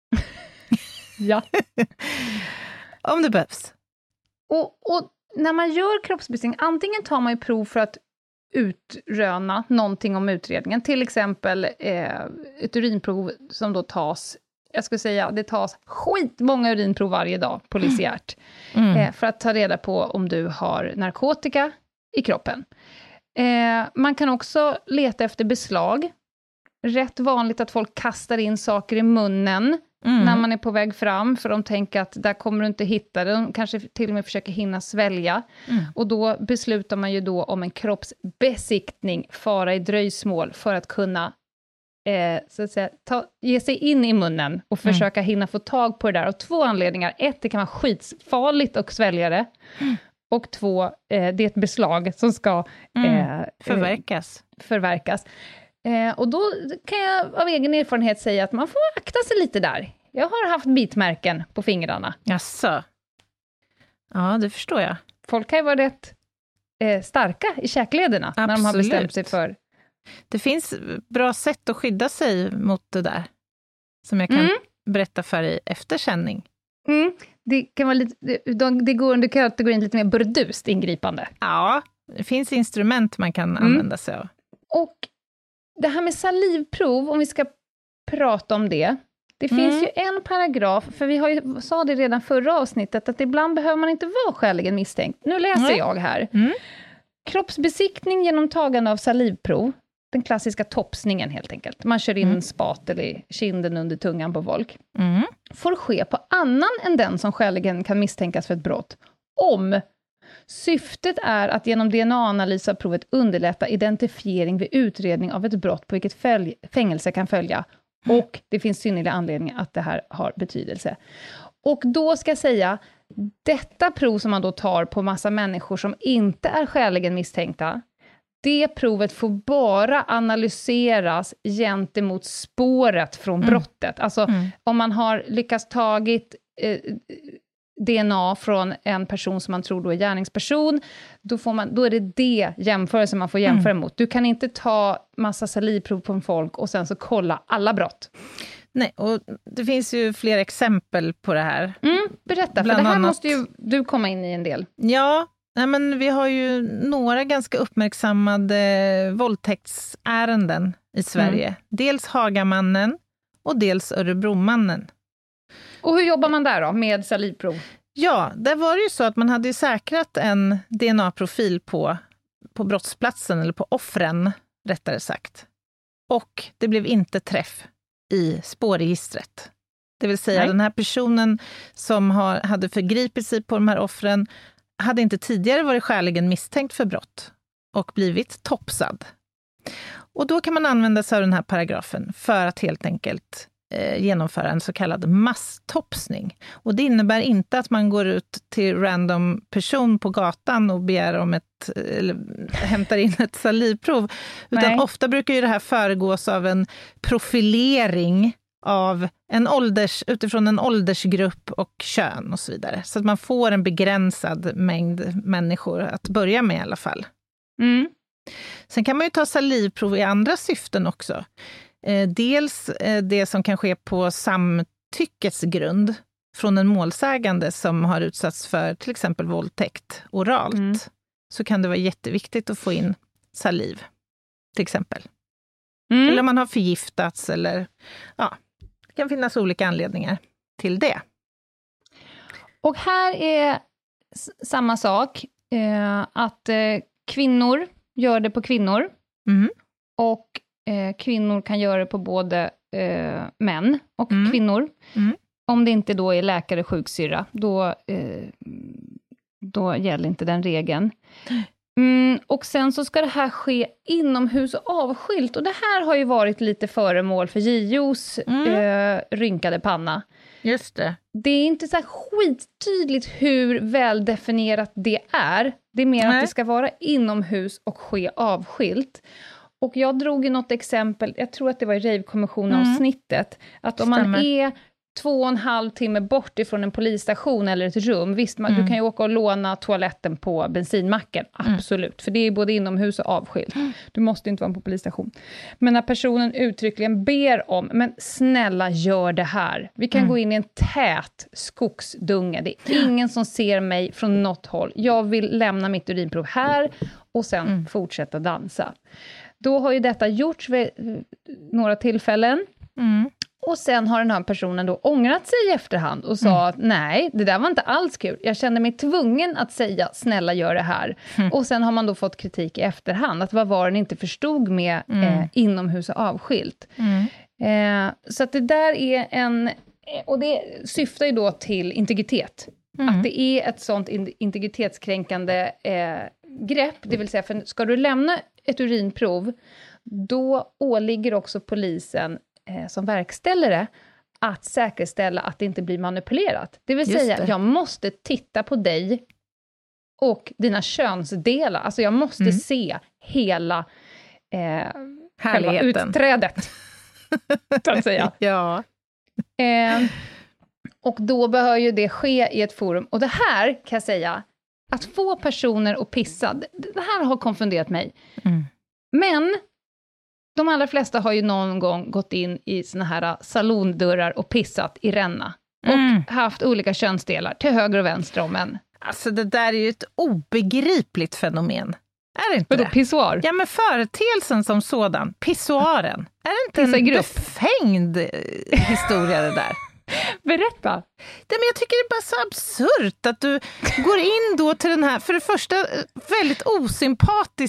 Ja. Om det behövs. Och, och när man gör kroppsbesiktning, antingen tar man ju prov för att utröna någonting om utredningen, till exempel eh, ett urinprov som då tas, jag skulle säga, det tas skitmånga urinprov varje dag, polisiärt, Mm. eh, för att ta reda på om du har narkotika i kroppen. Eh, man kan också leta efter beslag. Rätt vanligt att folk kastar in saker i munnen Mm. när man är på väg fram, för de tänker att där kommer du inte hitta det. De kanske till och med försöker hinna svälja. Mm. Och då beslutar man ju då om en kroppsbesiktning, fara i dröjsmål, för att kunna eh, så att säga, ta, ge sig in i munnen och Mm. försöka hinna få tag på det där. Och två anledningar. Ett, det kan vara skitfarligt att svälja det. Mm. Och två, eh, det är ett beslag som ska Mm. eh, Förverkas. förverkas. Eh, och då kan jag av egen erfarenhet säga att man får akta sig lite där. Jag har haft bitmärken på fingrarna. Jaså. Ja, det förstår jag. Folk kan ju vara rätt eh, starka i käklederna när de har Absolut. bestämt sig för. Det finns bra sätt att skydda sig mot det där, som jag kan Mm. berätta för dig efter sändning. Mm, det kan vara lite, det, det går under kategorin lite mer burdust ingripande. Ja, det finns instrument man kan Mm. använda sig av. Och det här med salivprov, om vi ska prata om det. Det Mm. finns ju en paragraf, för vi har ju, sa det redan förra avsnittet, att ibland behöver man inte vara skäligen misstänkt. Nu läser Nej. jag här. Mm. Kroppsbesiktning genom tagande av salivprov, den klassiska topsningen helt enkelt. Man kör in Mm. en spatel i kinden under tungan på folk. Mm. Får ske på annan än den som skäligen kan misstänkas för ett brott. Om syftet är att genom D N A-analys av provet underlätta identifiering vid utredning av ett brott på vilket följ- fängelse kan följa. Och det finns synnerliga anledningar att det här har betydelse. Och då ska jag säga, detta prov som man då tar på massa människor som inte är skäligen misstänkta, det provet får bara analyseras gentemot spåret från Mm. brottet. Alltså Mm. om man har lyckats tagit eh, D N A från en person som man tror då är gärningsperson, då, får man, då är det det jämförelse man får jämföra Mm. mot. Du kan inte ta massa salivprov på en folk och sen så kolla alla brott. Nej, och det finns ju fler exempel på det här. Mm, berätta, Bland för det här annat- måste ju du komma in i en del. Ja, nej men vi har ju några ganska uppmärksammade våldtäktsärenden i Sverige. Mm. Dels Hagamannen och dels Örebromannen. Och hur jobbar man där då med salivprov? Ja, där var det ju så att man hade ju säkrat en D N A-profil på, på brottsplatsen, eller på offren, rättare sagt. Och det blev inte träff i spårregistret. Det vill säga, Nej. den här personen som har, hade förgripit sig på de här offren hade inte tidigare varit skäligen misstänkt för brott och blivit topsad. Och då kan man använda sig av den här paragrafen för att helt enkelt eh, genomföra en så kallad masstopsning. Och det innebär inte att man går ut till random person på gatan och begär om ett, eller hämtar in ett salivprov, utan Nej. ofta brukar ju det här föregås av en profilering av en ålders, utifrån en åldersgrupp och kön och så vidare. Så att man får en begränsad mängd människor att börja med i alla fall. Mm. Sen kan man ju ta salivprov i andra syften också. Eh, dels eh, det som kan ske på samtyckesgrund från en målsägande som har utsatts för till exempel våldtäkt oralt. Mm. Så kan det vara jätteviktigt att få in saliv, till exempel. Mm. Eller om man har förgiftats, eller ja, det kan finnas olika anledningar till det. Och här är s- samma sak, eh, att eh, kvinnor gör det på kvinnor, Mm. och eh, kvinnor kan göra det på både eh, män och Mm. kvinnor. Mm. Om det inte då är läkare sjuksyrra, då, eh, då gäller inte den regeln. Mm, och sen så ska det här ske inomhus och avskilt. Och det här har ju varit lite föremål för J O:s Mm. eh, rynkade panna. Just det. Det är inte så här skittydligt hur väldefinierat det är. Det är mer Nej. att det ska vara inomhus och ske avskilt. Och jag drog ju något exempel, jag tror att det var i rejvkommissionavsnittet, att om Stämmer. man är två och en halv timme bort ifrån en polisstation eller ett rum, visst, man, Mm. du kan ju åka och låna toaletten på bensinmacken, absolut, för det är både inomhus och avskilt. Du måste inte vara på polisstation. Men när personen uttryckligen ber om, men snälla gör det här. Vi kan Mm. gå in i en tät skogsdunge, det är ingen som ser mig från något håll. Jag vill lämna mitt urinprov här och sen Mm. fortsätta dansa. Då har ju detta gjorts vid eh, några tillfällen. Mm. Och sen har den här personen då ångrat sig i efterhand och sa att nej, det där var inte alls kul. Jag kände mig tvungen att säga, snälla gör det här. Mm. Och sen har man då fått kritik i efterhand, att vad var den inte förstod med Mm. eh, inomhus och avskilt. Mm. Eh, så att det där är en, och det syftar ju då till integritet. Mm. Att det är ett sånt in, integritetskränkande eh, grepp, det vill säga, för ska du lämna ett urinprov, då åligger också polisen eh, som verkställer det att säkerställa att det inte blir manipulerat. Det vill Just säga, det. jag måste titta på dig och dina könsdelar. Alltså jag måste Mm. se hela eh, själva Härligheten. utträdet, så att säga. Ja. Eh, och då behöver ju det ske i ett forum. Och det här kan jag säga, att få personer att pissa, det, det här har konfunderat mig. Mm. Men de allra flesta har ju någon gång gått in i såna här salondörrar och pissat i ränna. Och Mm. haft olika könsdelar till höger och vänster om en. Alltså det där är ju ett obegripligt fenomen. Är det inte Vadå, det? pissoar? Ja, men företeelsen som sådan, pissoaren, är det inte Pissa i en grupp. befängd eh, historia det där? Berätta. Nej, men jag tycker det är bara så absurt att du går in då till den här, för det första, väldigt osympatisk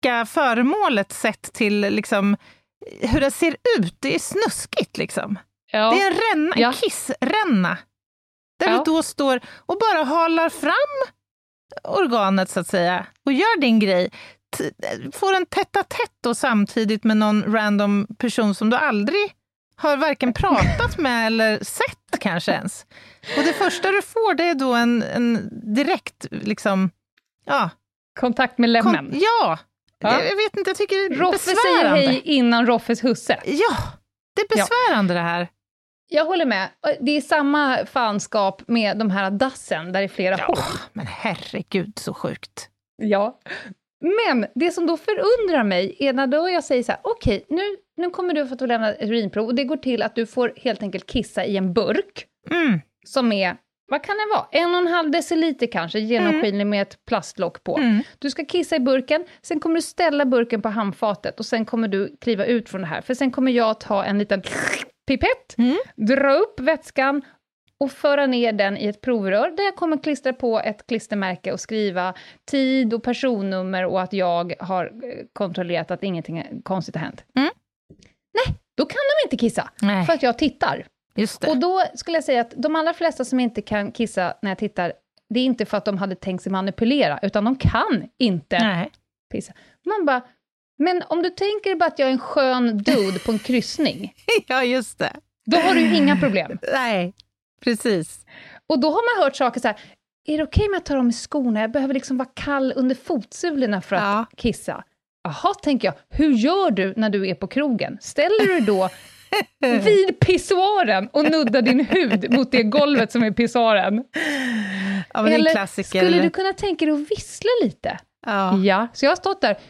unika föremålet sett till liksom, hur det ser ut. Det är snuskigt liksom. Ja. Det är en ränna, en Ja. kissränna. Där Ja. du då står och bara halar fram organet så att säga. Och gör din grej. T- får en tätta tätt då samtidigt med någon random person som du aldrig har varken pratat med eller sett kanske ens. Och det första du får det är då en, en direkt liksom, ja. Kontakt med lämmen. Kom, ja, Ja. Det, jag vet inte, jag tycker det är Roffe säger besvärande. hej innan Roffes husse. Ja, det är besvärande det här. Jag håller med. Det är samma fanskap med de här dassen där det är flera Ja, hål. men herregud så sjukt. Ja. Men det som då förundrar mig är när då jag säger så här, okej, nu, nu kommer du få att lämna ett urinprov och det går till att du får helt enkelt kissa i en burk Mm. som är, vad kan det vara? En och en halv deciliter kanske, genomskinlig med ett plastlock på. Mm. Du ska kissa i burken, sen kommer du ställa burken på handfatet och sen kommer du kliva ut från det här. För sen kommer jag ta en liten pipett, Mm. dra upp vätskan och föra ner den i ett provrör där jag kommer klistra på ett klistermärke och skriva tid och personnummer och att jag har eh, kontrollerat att ingenting konstigt har hänt. Mm. Nej, då kan de inte kissa Nej. för att jag tittar. Just det. Och då skulle jag säga att de allra flesta som inte kan kissa när jag tittar, det är inte för att de hade tänkt sig manipulera, utan de kan inte Nej. pissa. Man bara, men om du tänker bara att jag är en skön dude på en kryssning, Ja, just det. då har du ju inga problem. Nej, precis. Och då har man hört saker så här, är det okej med att ta dem i skorna? Jag behöver liksom vara kall under fotsulorna för att Ja. kissa. Jaha, tänker jag, hur gör du när du är på krogen? Ställer du då vid pissoaren och nuddar din hud mot det golvet som är pissoaren? Ja, men det är en Eller klassiker. skulle du kunna tänka dig att vissla lite? Ja. Ja, så jag har stått där.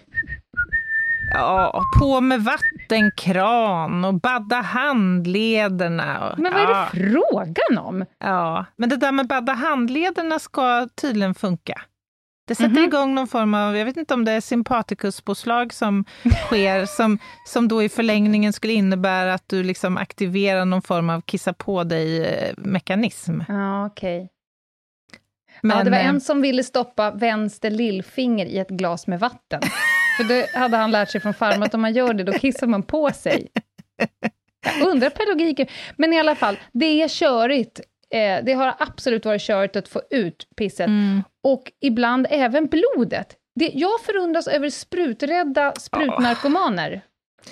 Ja, på med vattenkran och badda handlederna. Och, Men vad är ja. det frågan om? Ja, men det där med badda handlederna ska tydligen funka. Det sätter Mhm. igång någon form av, jag vet inte om det är sympatikuspåslag som sker, som, som då i förlängningen skulle innebära att du liksom aktiverar någon form av kissa på dig-mekanism. Ja, okej. Men, Ja, det var eh, en som ville stoppa vänster lillfinger i ett glas med vatten. För det hade han lärt sig från farmor att om man gör det, då kissar man på sig. Jag undrar pedagogiken. Men i alla fall, det är körigt. Eh, det har absolut varit körigt att få ut pisset. Mm. Och ibland även blodet. Det, jag förundras över spruträdda sprutnarkomaner.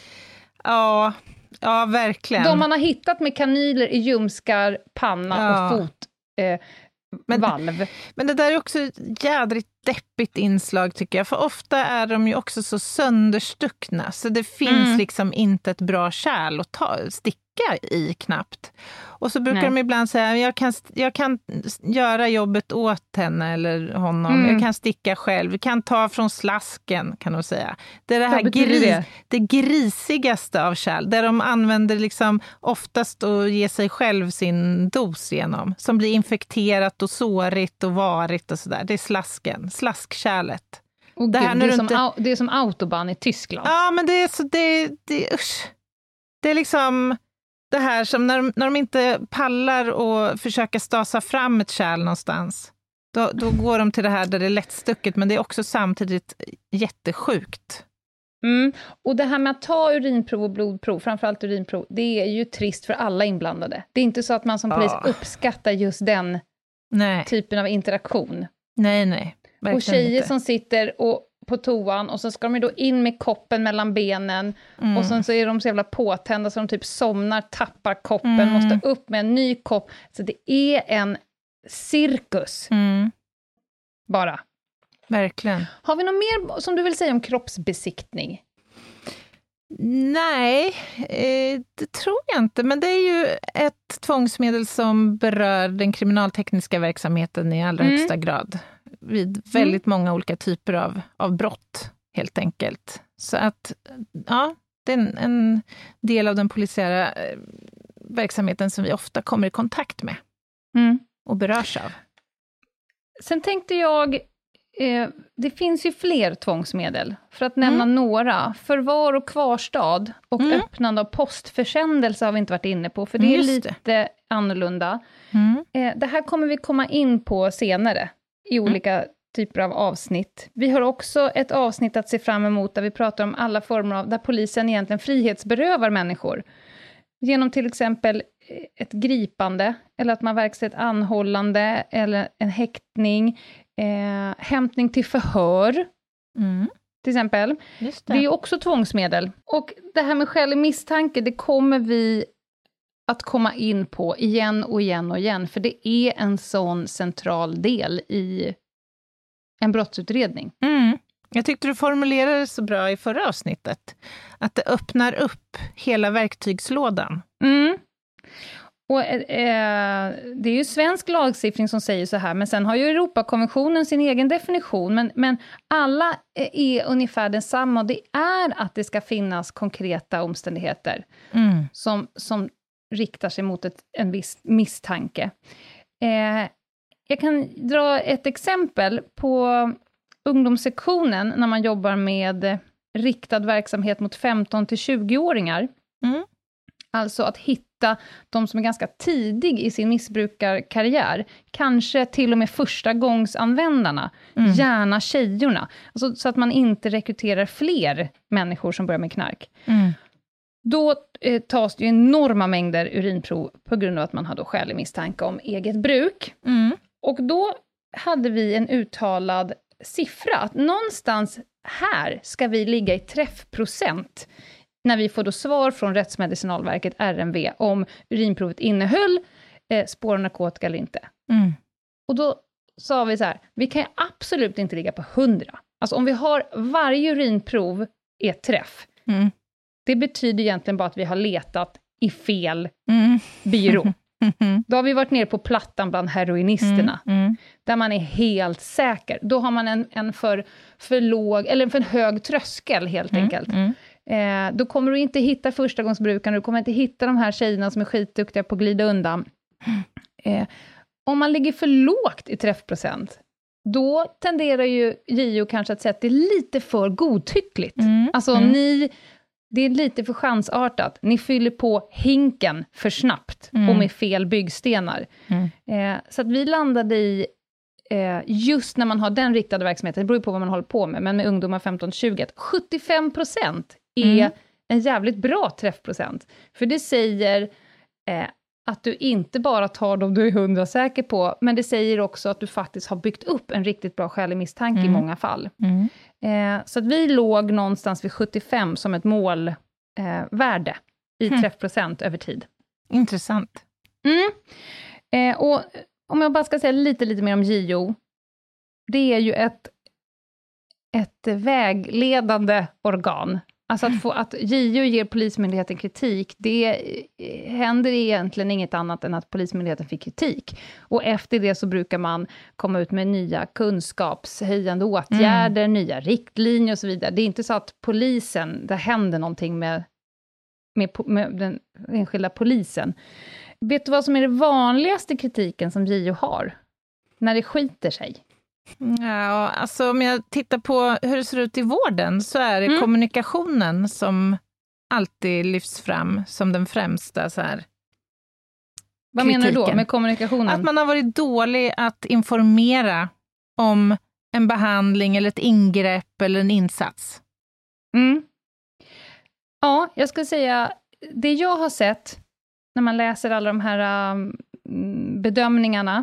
Ja, ja, verkligen. De man har hittat med kanyler i ljumskar, panna Ja. och fot. Eh, Men- valv. Men det där är också ett jädrigt deppigt inslag tycker jag. För ofta är de ju också så sönderstuckna. Så det finns Mm. liksom inte ett bra kärl att ta, sticka i knappt. Och så brukar Nej. de ibland säga, jag kan, jag kan göra jobbet åt henne eller honom. Mm. Jag kan sticka själv. Vi kan ta från slasken kan de säga. Det är det Vad här betyder gris, det? det grisigaste av kärl. Där de använder liksom oftast att ge sig själv sin dos genom. Som blir infekterat och sårigt och varigt och sådär. Det är slasken, slaskkärlet. Och Det det, här det, när är du som inte- au, det är som autobahn i Tyskland. Ja, men det är så, det, det, usch. Det är liksom det här som när de, när de inte pallar och försöka stasa fram ett kärl någonstans. Då, då går de till det här där det är lättstucket, men det är också samtidigt jättesjukt. Mm. Och det här med att ta urinprov och blodprov, framförallt urinprov, det är ju trist för alla inblandade. Det är inte så att man som polis Ja. uppskattar just den Nej, typen av interaktion. nej, nej. Verkligen Och tjejer inte. som sitter och, på toan och så ska de ju då in med koppen mellan benen Mm. och sen så är de så jävla påtända så de typ somnar, tappar koppen, Mm. måste upp med en ny kopp. Så det är en cirkus Mm, bara. verkligen. Har vi något mer som du vill säga om kroppsbesiktning? Nej, eh, det tror jag inte. Men det är ju ett tvångsmedel som berör den kriminaltekniska verksamheten i allra Mm. högsta grad. Vid väldigt många olika typer av, av brott, helt enkelt. Så att, ja, det är en, en del av den polisiära eh, verksamheten som vi ofta kommer i kontakt med Mm. och berörs av. Sen tänkte jag, eh, det finns ju fler tvångsmedel. För att nämna några. Förvar och kvarstad och Mm. öppnande av postförsändelse har vi inte varit inne på. För det är Just lite det. annorlunda. Mm. Eh, det här kommer vi komma in på senare. I olika typer av avsnitt. Vi har också ett avsnitt att se fram emot där vi pratar om alla former av, där polisen egentligen frihetsberövar människor. Genom till exempel ett gripande, eller att man verkställer ett anhållande, eller en häktning, eh, hämtning till förhör, Mm. till exempel. Just det. Det är ju också tvångsmedel. Och det här med skälig misstanke, det kommer vi att komma in på igen och igen och igen, för det är en sån central del i en brottsutredning. Mm. Jag tyckte du formulerade det så bra i förra avsnittet. Att det öppnar upp hela verktygslådan. Mm. Och, eh, det är ju svensk lagstiftning som säger så här, men sen har ju Europakonventionen sin egen definition, men, men alla är ungefär densamma, och det är att det ska finnas konkreta omständigheter Mm. som, som riktar sig mot ett, en viss misstanke. Eh, jag kan dra ett exempel på ungdomssektionen när man jobbar med riktad verksamhet mot femton till tjugo-åringar. Mm. Alltså att hitta de som är ganska tidig i sin missbrukarkarriär. Kanske till och med första gångsanvändarna. Mm. Gärna tjejorna. Alltså, så att man inte rekryterar fler människor som börjar med knark. Mm. Då eh, tas det ju enorma mängder urinprov på grund av att man har då skälig misstanke om eget bruk. Mm. Och då hade vi en uttalad siffra. Att någonstans här ska vi ligga i träffprocent när vi får då svar från Rättsmedicinalverket, R M V, om urinprovet innehöll eh, spår av narkotika eller inte. Mm. Och då sa vi så här, vi kan ju absolut inte ligga på hundra. Alltså om vi har varje urinprov är träff. Mm. Det betyder egentligen bara att vi har letat i fel Mm. byrå. Mm. Då har vi varit ner på plattan bland heroinisterna. Mm. Mm. Där man är helt säker. Då har man en, en för, för låg, eller en för hög tröskel helt Mm. enkelt. Mm. Eh, då kommer du inte hitta förstagångsbrukarna, du kommer inte hitta de här tjejerna som är skitduktiga på att glida undan. Eh, om man ligger för lågt i träffprocent, då tenderar ju J O kanske att säga att det är lite för godtyckligt. Mm. Alltså Mm. ni, det är lite för chansartat. Ni fyller på hinken för snabbt Mm. och med fel byggstenar. Mm. Eh, så att vi landade i, eh, just när man har den riktade verksamheten, det beror ju på vad man håller på med, men med ungdomar femton till tjugo, sjuttiofem procent är Mm. en jävligt bra träffprocent. För det säger eh, att du inte bara tar dem du är hundra säker på, men det säger också att du faktiskt har byggt upp en riktigt bra skälig misstanke Mm. i många fall. Mm. Eh, så att vi låg någonstans vid sjuttiofem som ett målvärde eh, värde i Mm. träffprocent över tid. Intressant. Mm. Eh, och om jag bara ska säga lite, lite mer om J O. Det är ju ett, ett vägledande organ. Alltså att, få, att J O ger Polismyndigheten kritik, det händer egentligen inget annat än att Polismyndigheten fick kritik. Och efter det så brukar man komma ut med nya kunskapshöjande åtgärder, mm. nya riktlinjer och så vidare. Det är inte så att polisen, det händer någonting med, med, med den enskilda polisen. Vet du vad som är det vanligaste kritiken som J O har? När det skiter sig? Ja, alltså om jag tittar på hur det ser ut i vården så är det Mm. kommunikationen som alltid lyfts fram som den främsta så här. Vad menar du då kritiken. med kommunikationen? Att man har varit dålig att informera om en behandling eller ett ingrepp eller en insats. Mm. Ja, jag ska säga, det jag har sett när man läser alla de här um, bedömningarna,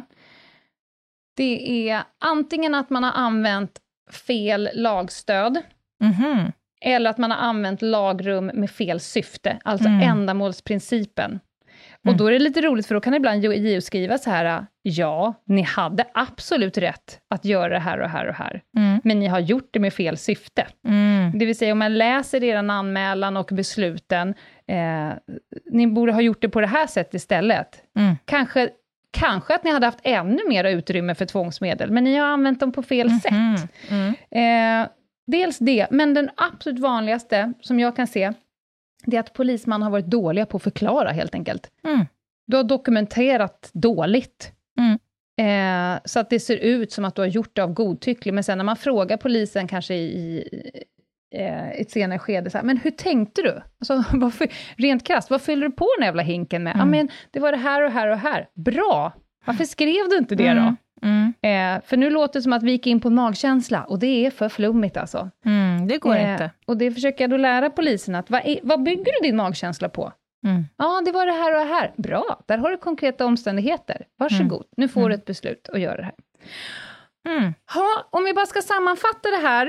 det är antingen att man har använt fel lagstöd, Mhm. eller att man har använt lagrum med fel syfte, alltså Mm. ändamålsprincipen. Och Mm. då är det lite roligt, för då kan ibland J O skriva så här: ja, ni hade absolut rätt att göra det här och här och här, Mm. men ni har gjort det med fel syfte. Mm. Det vill säga, om man läser er anmälan och besluten, eh, ni borde ha gjort det på det här sättet istället. Mm. Kanske, kanske att ni hade haft ännu mer utrymme för tvångsmedel, men ni har använt dem på fel Mhm. sätt. Mm. Eh, dels det, men den absolut vanligaste som jag kan se, det är att polisman har varit dåliga på att förklara helt enkelt. Mm. Du har dokumenterat dåligt. Mm. Eh, så att det ser ut som att du har gjort det av godtyckligt, men sen när man frågar polisen kanske i, i eh, ett senare skede, så här, men hur tänkte du? Alltså, varför, rent krasst, vad fyller du på den jävla hinken med? Mm. Ja, men det var det här och här och här. Bra! Varför skrev du inte det då? Mm. Mm. Eh, för nu låter det som att vi gick in på magkänsla, och det är för flummigt alltså. Mm, det går eh, inte. Och det försöker jag då lära polisen, att vad, är, vad bygger du din magkänsla på? Mm. Ja, det var det här och det här. Bra, där har du konkreta omständigheter. Varsågod, mm. nu får mm. du ett beslut att göra det här. Mm. Ha, om vi bara ska sammanfatta det här.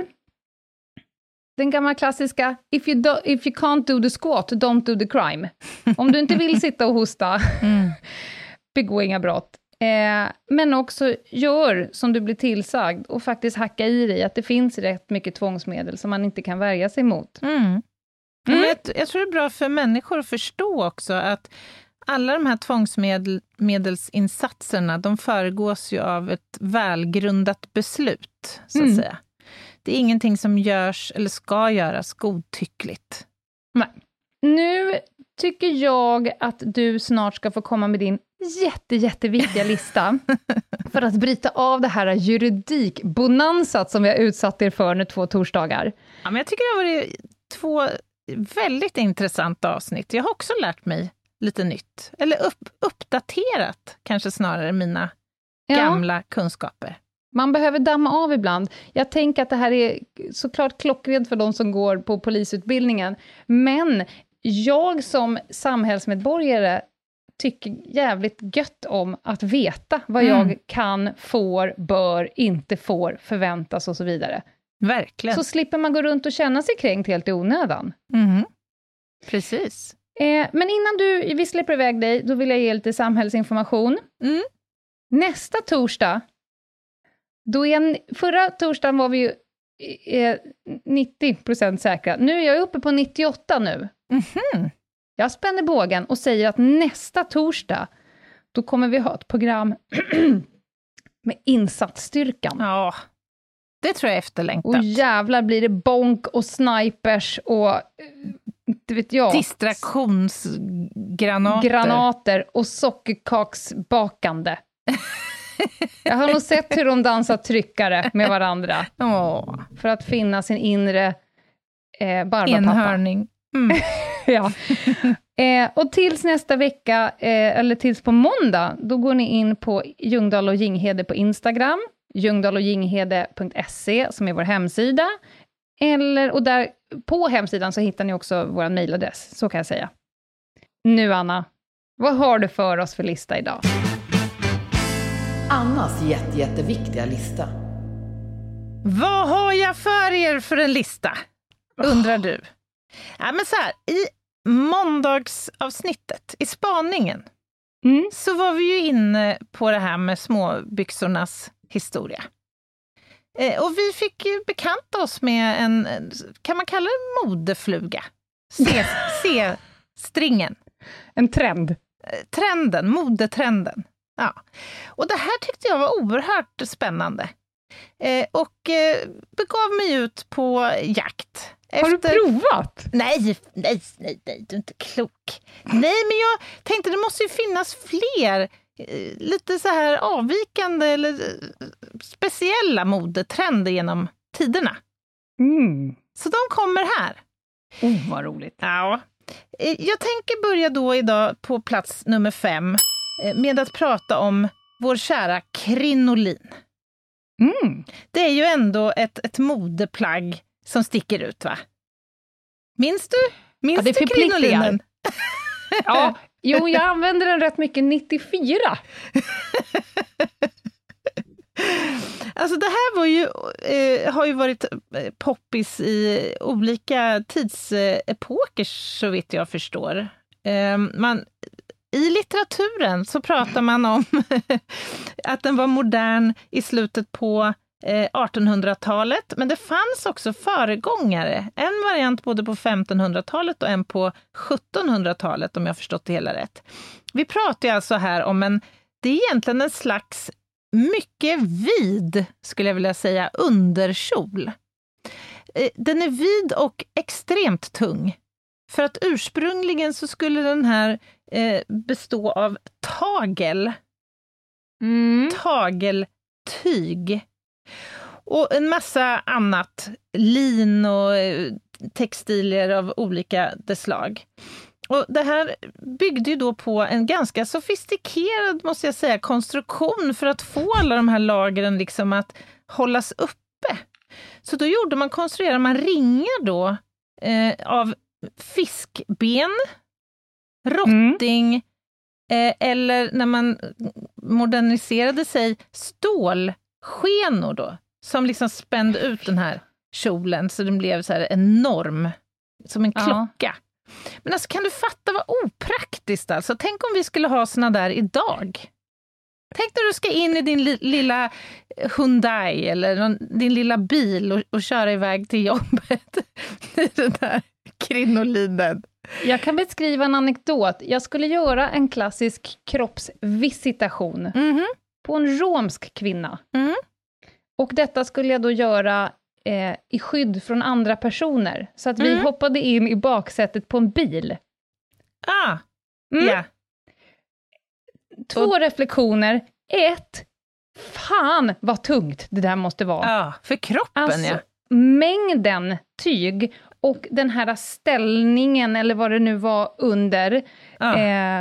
Den gamla klassiska, if you, do, if you can't do the squat, don't do the crime. Om du inte vill sitta och hosta, Mm. begå inga brott. Eh, men också gör som du blir tillsagd och faktiskt hacka i dig att det finns rätt mycket tvångsmedel som man inte kan värja sig mot. Mm. Mm. Men jag, jag tror det är bra för människor att förstå också att alla de här tvångsmedelsinsatserna, de föregås ju av ett välgrundat beslut, så att Mm. säga. Det är ingenting som görs eller ska göras godtyckligt. Nej. Nu tycker jag att du snart ska få komma med din jätte, jätteviktiga lista för att bryta av det här juridikbonansat som vi har utsatt er för nu två torsdagar. Ja, men jag tycker det har varit två väldigt intressanta avsnitt. Jag har också lärt mig lite nytt. Eller upp, uppdaterat kanske snarare mina Ja. gamla kunskaper. Man behöver damma av ibland. Jag tänker att det här är såklart klockrent för de som går på polisutbildningen. Men jag som samhällsmedborgare tycker jävligt gött om att veta vad Mm. jag kan, får, bör, inte får, förväntas och så vidare. Verkligen. Så slipper man gå runt och känna sig kränkt helt i onödan. Mm. Precis. Eh, men innan du, vi släpper iväg dig, då vill jag ge lite samhällsinformation. Mm. Nästa torsdag, då är en, förra torsdagen var vi ju eh, nittio procent säkra. Nu är jag uppe på nittioåtta nu. Mhm. Jag spänner bågen och säger att nästa torsdag, då kommer vi ha ett program med insatsstyrkan. Ja, det tror jag är efterlängtat. Och jävlar blir det bonk och snipers och, eh, inte vet jag, Distraktionsgranater. granater och sockerkaksbakande. Jag har nog sett hur de dansar tryckare med varandra Åh, för att finna sin inre eh, barbapappa. enhörning. Mm. Ja. Eh, och tills nästa vecka, eh, eller tills på måndag, då går ni in på Ljungdahl och Ginghede på Instagram, ljungdahl och ginghede punkt se som är vår hemsida. Eller, och där på hemsidan så hittar ni också vår mejladress, så kan jag säga. Nu Anna, vad har du för oss för lista idag? Annas jätte, jätteviktiga lista. Vad har jag för er för en lista? Undrar du. Ja, men så här, i måndagsavsnittet, i spaningen, Mm. så var vi ju inne på det här med småbyxornas historia. Eh, och vi fick ju bekanta oss med en, kan man kalla det modefluga? C- C-stringen. En trend. Trenden, modetrenden. Ja. Och det här tyckte jag var oerhört spännande. Eh, och eh, begav mig ut på jakt. Har du provat? Nej, nej, nej, nej, du är inte klok. Nej, men jag tänkte det måste ju finnas fler eh, lite så här avvikande eller eh, speciella modetrender genom tiderna. Mm. Så de kommer här. Oh, vad roligt. Ja. Eh, Jag tänker börja då idag på plats nummer fem eh, med att prata om vår kära krinolin. Mm. Det är ju ändå ett, ett modeplagg som sticker ut, va? Minns du? Minns Ja, det du förpliktigar. krinolinen? Ja, jo, jag använder den rätt mycket nittiofyra. Alltså det här var ju, eh, har ju varit eh, poppis i olika tidsepoker så vitt jag förstår. Eh, man, i litteraturen så pratar man om att den var modern i slutet på eh, artonhundratalet, men det fanns också föregångare. En variant både på femtonhundratalet och en på sjuttonhundratalet om jag förstått det hela rätt. Vi pratar alltså här om en, det är egentligen en slags mycket vid, skulle jag vilja säga, underkjol. Den är vid och extremt tung. För att ursprungligen så skulle den här eh, bestå av tagel. Mm. Tageltyg. Och en massa annat, lin och eh, textilier av olika slag. Och det här byggde ju då på en ganska sofistikerad, måste jag säga, konstruktion för att få alla de här lagren liksom att hållas uppe. Så då gjorde man, konstruerade man ringar då eh, av fiskben, rotting mm. eh, eller när man moderniserade sig, stålskenor då, som liksom spände ut den här kjolen så den blev så här enorm, som en klocka. Ja. Men alltså, kan du fatta vad opraktiskt alltså? Tänk om vi skulle ha såna där idag. Tänk när du ska in i din li- lilla Hyundai eller någon, din lilla bil och, och köra iväg till jobbet. Den där krinolinen. Jag kan beskriva en anekdot. Jag skulle göra en klassisk kroppsvisitation mm-hmm. på en romsk kvinna. Mm. Och detta skulle jag då göra eh, i skydd från andra personer. Så att vi mm. hoppade in i baksätet på en bil. Ah, mm. yeah. Två och... reflektioner. Ett, fan vad tungt det där måste vara. Ja, för kroppen alltså, ja. Mängden tyg och den här ställningen eller vad det nu var under. Ja. Eh,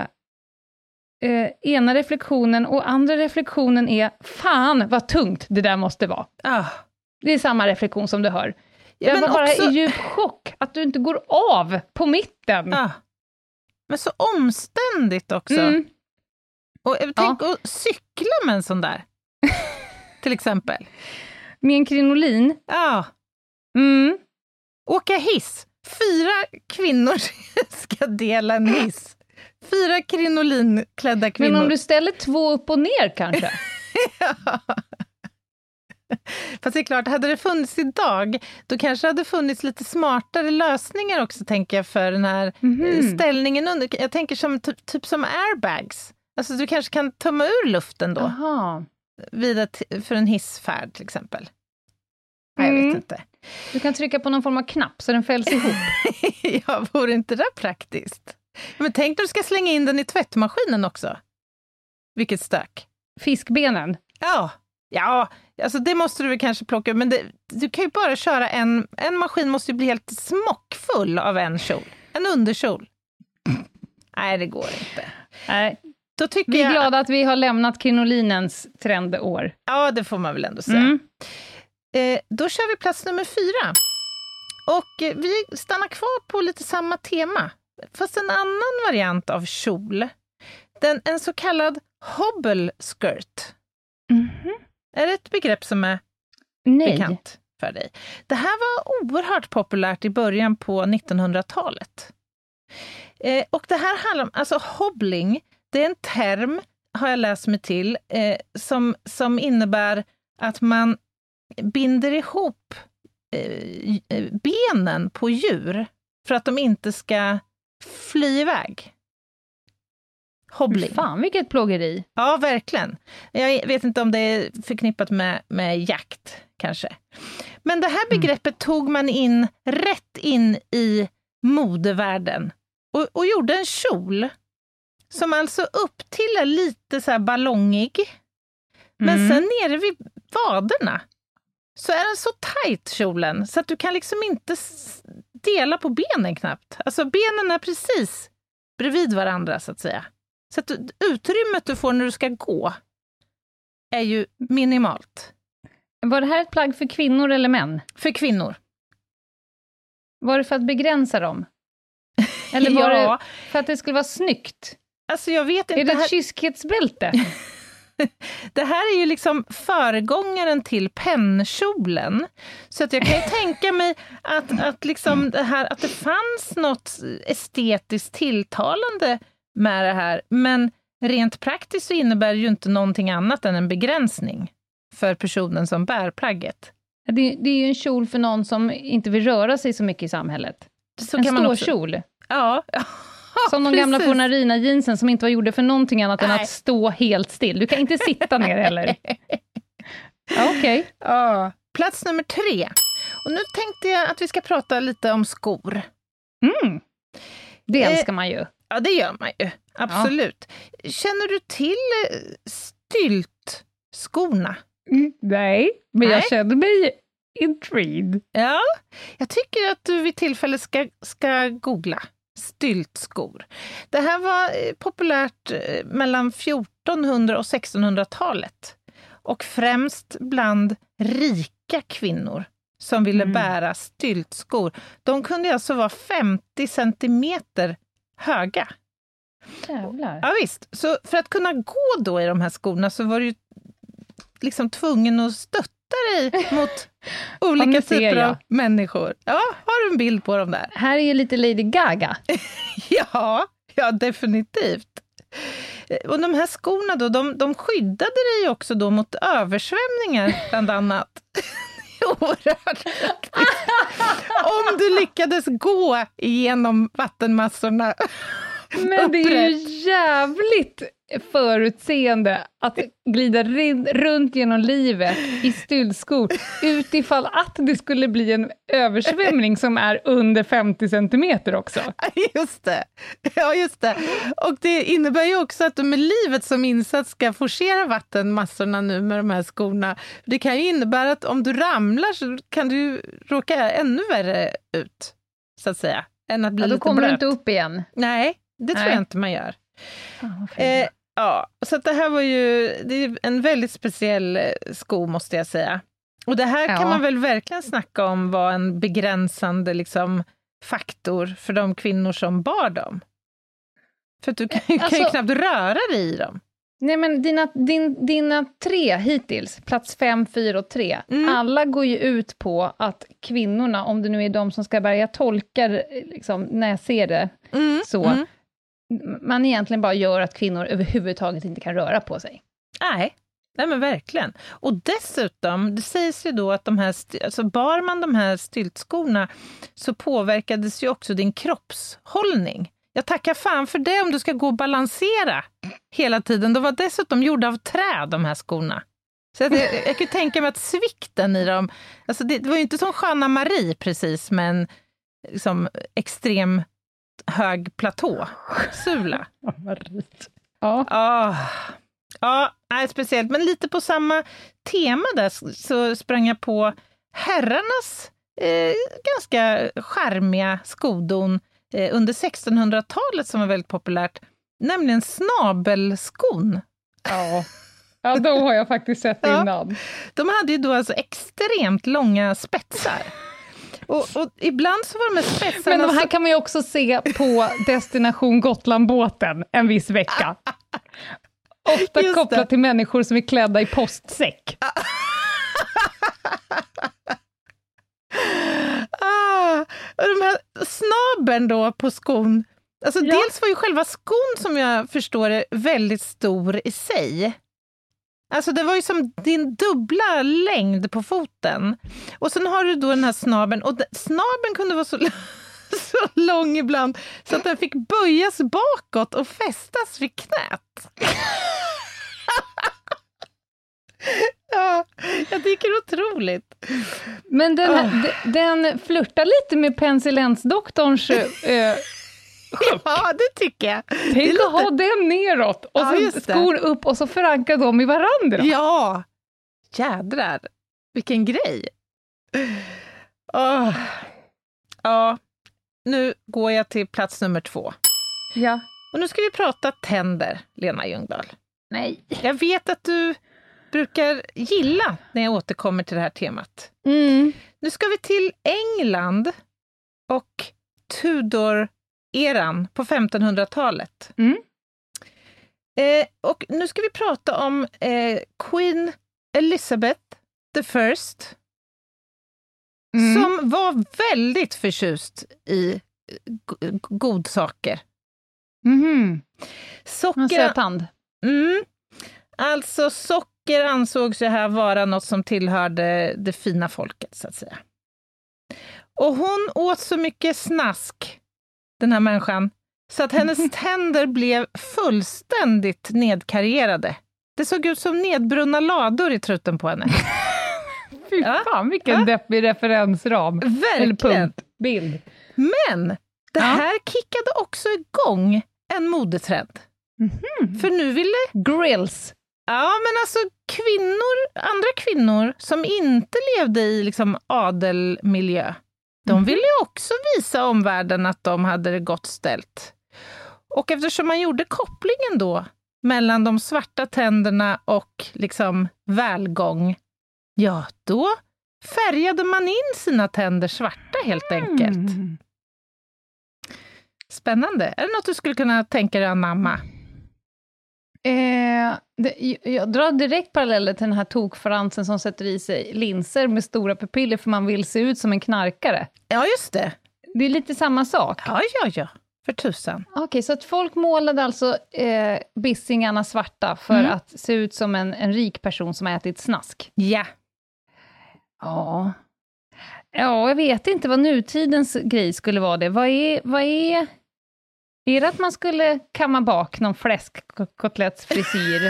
eh, ena reflektionen och andra reflektionen är fan vad tungt det där måste vara. Ja. Det är samma reflektion som du hör. Jag men var bara också... i djup chock att du inte går av på mitten. Ja. Men så omständigt också. Mm. Och tänk ja. att cykla med en sån där. Till exempel. Med en krinolin. Ja. Mm. Åka hiss. Fyra kvinnor ska dela en hiss. Fyra krinolinklädda kvinnor. Men om du ställer två upp och ner kanske? Ja. Fast det är klart, hade det funnits idag, då kanske hade funnits lite smartare lösningar också, tänker jag, för den här mm-hmm. ställningen under. Jag tänker som typ, typ som airbags. Alltså du kanske kan tömma ur luften då. Aha. Vid ett, för en hissfärd till exempel. Nej, mm. jag vet inte. Du kan trycka på någon form av knapp så den fälls ihop. Ja, vore inte det praktiskt? Men tänk när du ska slänga in den i tvättmaskinen också. Vilket stök. Fiskbenen. Ja, ja. Alltså det måste du väl kanske plocka. Men det, du kan ju bara köra en... En maskin måste ju bli helt smockfull av en kjol. En underkjol. Nej, det går inte. Nej. Då tycker vi är jag... glada att vi har lämnat krinolinens trendår. Ja, det får man väl ändå säga. Mm. Eh, då kör vi plats nummer fyra. Och eh, vi stannar kvar på lite samma tema. Fast en annan variant av kjol. Den, en så kallad hobble skirt. Mm-hmm. Är det ett begrepp som är Nej. bekant för dig? Det här var oerhört populärt i början på nittonhundratalet. Eh, och det här handlar om, alltså hobbling, det är en term, har jag läst mig till, eh, som, som innebär att man binder ihop eh, benen på djur för att de inte ska fly iväg. Hobbling. Fan, vilket plågeri. Ja, verkligen. Jag vet inte om det är förknippat med, med jakt, kanske. Men det här begreppet mm. tog man in rätt in i modevärlden och, och gjorde en kjol som alltså upp till är lite så här ballongig. Men mm. sen nere vid vaderna så är den så tajt, kjolen, så att du kan liksom inte dela på benen knappt. Alltså benen är precis bredvid varandra, så att säga. Så att utrymmet du får när du ska gå är ju minimalt. Var det här ett plagg för kvinnor eller män? För kvinnor. Var det för att begränsa dem? Eller var ja. det för att det skulle vara snyggt? Alltså jag vet inte. Är det ett här... kyskhetsbälte? Det här är ju liksom föregångaren till pennkjolen. Så att jag kan ju tänka mig att, att, liksom det här, att det fanns något estetiskt tilltalande med det här. Men rent praktiskt så innebär det ju inte någonting annat än en begränsning för personen som bär plagget. Det, det är ju en kjol för någon som inte vill röra sig så mycket i samhället. Så en kan man också... ståkjol. Ja, som de gamla Fornarina jeansen som inte var gjorda för någonting annat Nej. än att stå helt still. Du kan inte sitta ner heller. Ja, okej. Okay. Ja. Plats nummer tre. Och nu tänkte jag att vi ska prata lite om skor. Mm. Det älskar man ju. Ja, det gör man ju. Absolut. Ja. Känner du till styltskorna? Mm, nej, men Nej. jag känner mig intrigued. Ja, jag tycker att du vid tillfälle ska, ska googla. styltskor. Det här var populärt mellan fjortonhundra- och sextonhundratalet. Och främst bland rika kvinnor som ville mm. bära styltskor. De kunde alltså vara femtio centimeter höga. Jävlar. Ja visst, så för att kunna gå då i de här skorna så var du ju liksom tvungen att stötta dig mot olika typer av människor. Ja, har du en bild på dem där? Här är ju lite Lady Gaga. ja, ja, definitivt. Och de här skorna då, de, de skyddade dig också då mot översvämningar bland annat. Oerhört om du lyckades gå igenom vattenmassorna. Men det är ju jävligt förutseende att glida runt genom livet i styltskor utifall att det skulle bli en översvämning som är under femtio centimeter också. Just det. Ja, just det. Och det innebär ju också att du med livet som insats ska forcera vattenmassorna nu med de här skorna. Det kan ju innebära att om du ramlar så kan du råka ännu värre ut, så att säga, än att bli ja, då lite kommer blöt. du inte upp igen. Nej, det tror Nej. jag inte man gör. Oh, eh, ja, så att det här var ju det är en väldigt speciell sko, måste jag säga. Och det här ja. kan man väl verkligen snacka om var en begränsande liksom, faktor för de kvinnor som bar dem. För att du kan, alltså, kan ju knappt röra dig i dem. Nej, men dina, din, dina tre hittills, plats fem, fyra och tre, mm. alla går ju ut på att kvinnorna, om det nu är de som ska börja tolka liksom, när jag ser det, mm. så mm. man egentligen bara gör att kvinnor överhuvudtaget inte kan röra på sig. Nej, nej men verkligen. Och dessutom, det sägs ju då att de här, alltså bar man de här styltskorna så påverkades ju också din kroppshållning. Jag tackar fan för det om du ska gå och balansera hela tiden. De var dessutom gjorda av trä, de här skorna. Så jag, jag, jag kan tänka mig att svikten i dem, alltså det, det var ju inte som Sköna Marie precis, men liksom extrem hög platå. Sula. Ja. Ja. Ja, nej, speciellt. Men lite på samma tema där så sprang jag på herrarnas eh, ganska charmiga skodon eh, under sextonhundratalet som var väldigt populärt. Nämligen snabelskon. Ja. Ja, de har jag faktiskt sett innan. Ja. De hade ju då alltså extremt långa spetsar. Och, och ibland så var de här spetsarna... Men de här kan man ju också se på Destination Gotland-båten en viss vecka. Ofta Just kopplat det. till människor som är klädda i postsäck. ah, och de här snabeln då på skon. Alltså Ja. dels var ju själva skon, som jag förstår det, väldigt stor i sig. Alltså det var ju som din dubbla längd på foten. Och sen har du då den här snabeln. Och snabeln kunde vara så, så lång ibland så att den fick böjas bakåt och fästas vid knät. Ja, jag tycker det är otroligt. Men den, Oh. d- den flirtar lite med penicillinsdoktorns äh, Ja, det tycker jag. Tänk Det att låter- ha den neråt och Ja, så just det. skor upp och så förankrar de i varandra. Ja, jädrar. Vilken grej. Oh. Ja, nu går jag till plats nummer två. Ja. Och nu ska vi prata tänder, Lena Ljungdahl. Nej. Jag vet att du brukar gilla när jag återkommer till det här temat. Mm. Nu ska vi till England och Tudor-eran på femtonhundratalet. Mm. Eh, och nu ska vi prata om eh, Queen Elizabeth the First, Mm. som var väldigt förtjust i g- godsaker. Mhm. En Socker, sötand. mm, alltså socker ansågs ju här vara något som tillhörde det fina folket, så att säga. Och hon åt så mycket snask, den här människan, så att hennes tänder blev fullständigt nedkarierade. Det såg ut som nedbrunna lador i truten på henne. Fy Ja. fan, vilken Ja. deppig referensram. Eller Verkligen. punkt. Bild. Men det Ja. här kickade också igång en modetrend. Mhm. För nu ville, Grills. ja men alltså kvinnor, andra kvinnor som inte levde i liksom adelmiljö, De ville ju också visa omvärlden att de hade det gott ställt. Och eftersom man gjorde kopplingen då mellan de svarta tänderna och liksom välgång, ja, då färgade man in sina tänder svarta helt enkelt. Mm. Spännande. Är det något du skulle kunna tänka dig anamma? Eh, det, jag drar direkt paralleller till den här tokfransen som sätter i sig linser med stora pupiller för man vill se ut som en knarkare. Ja, just det. Det är lite samma sak. Ja, ja, ja. För tusan. Okej, okay, så att folk målade alltså eh, bissingarna svarta för mm. att se ut som en, en rik person som har ätit snask. Ja. Ja. Ja, jag vet inte vad nutidens grej skulle vara det. Vad är... Vad är... Är det att man skulle kamma bak någon fläskkotlettsfrisyr?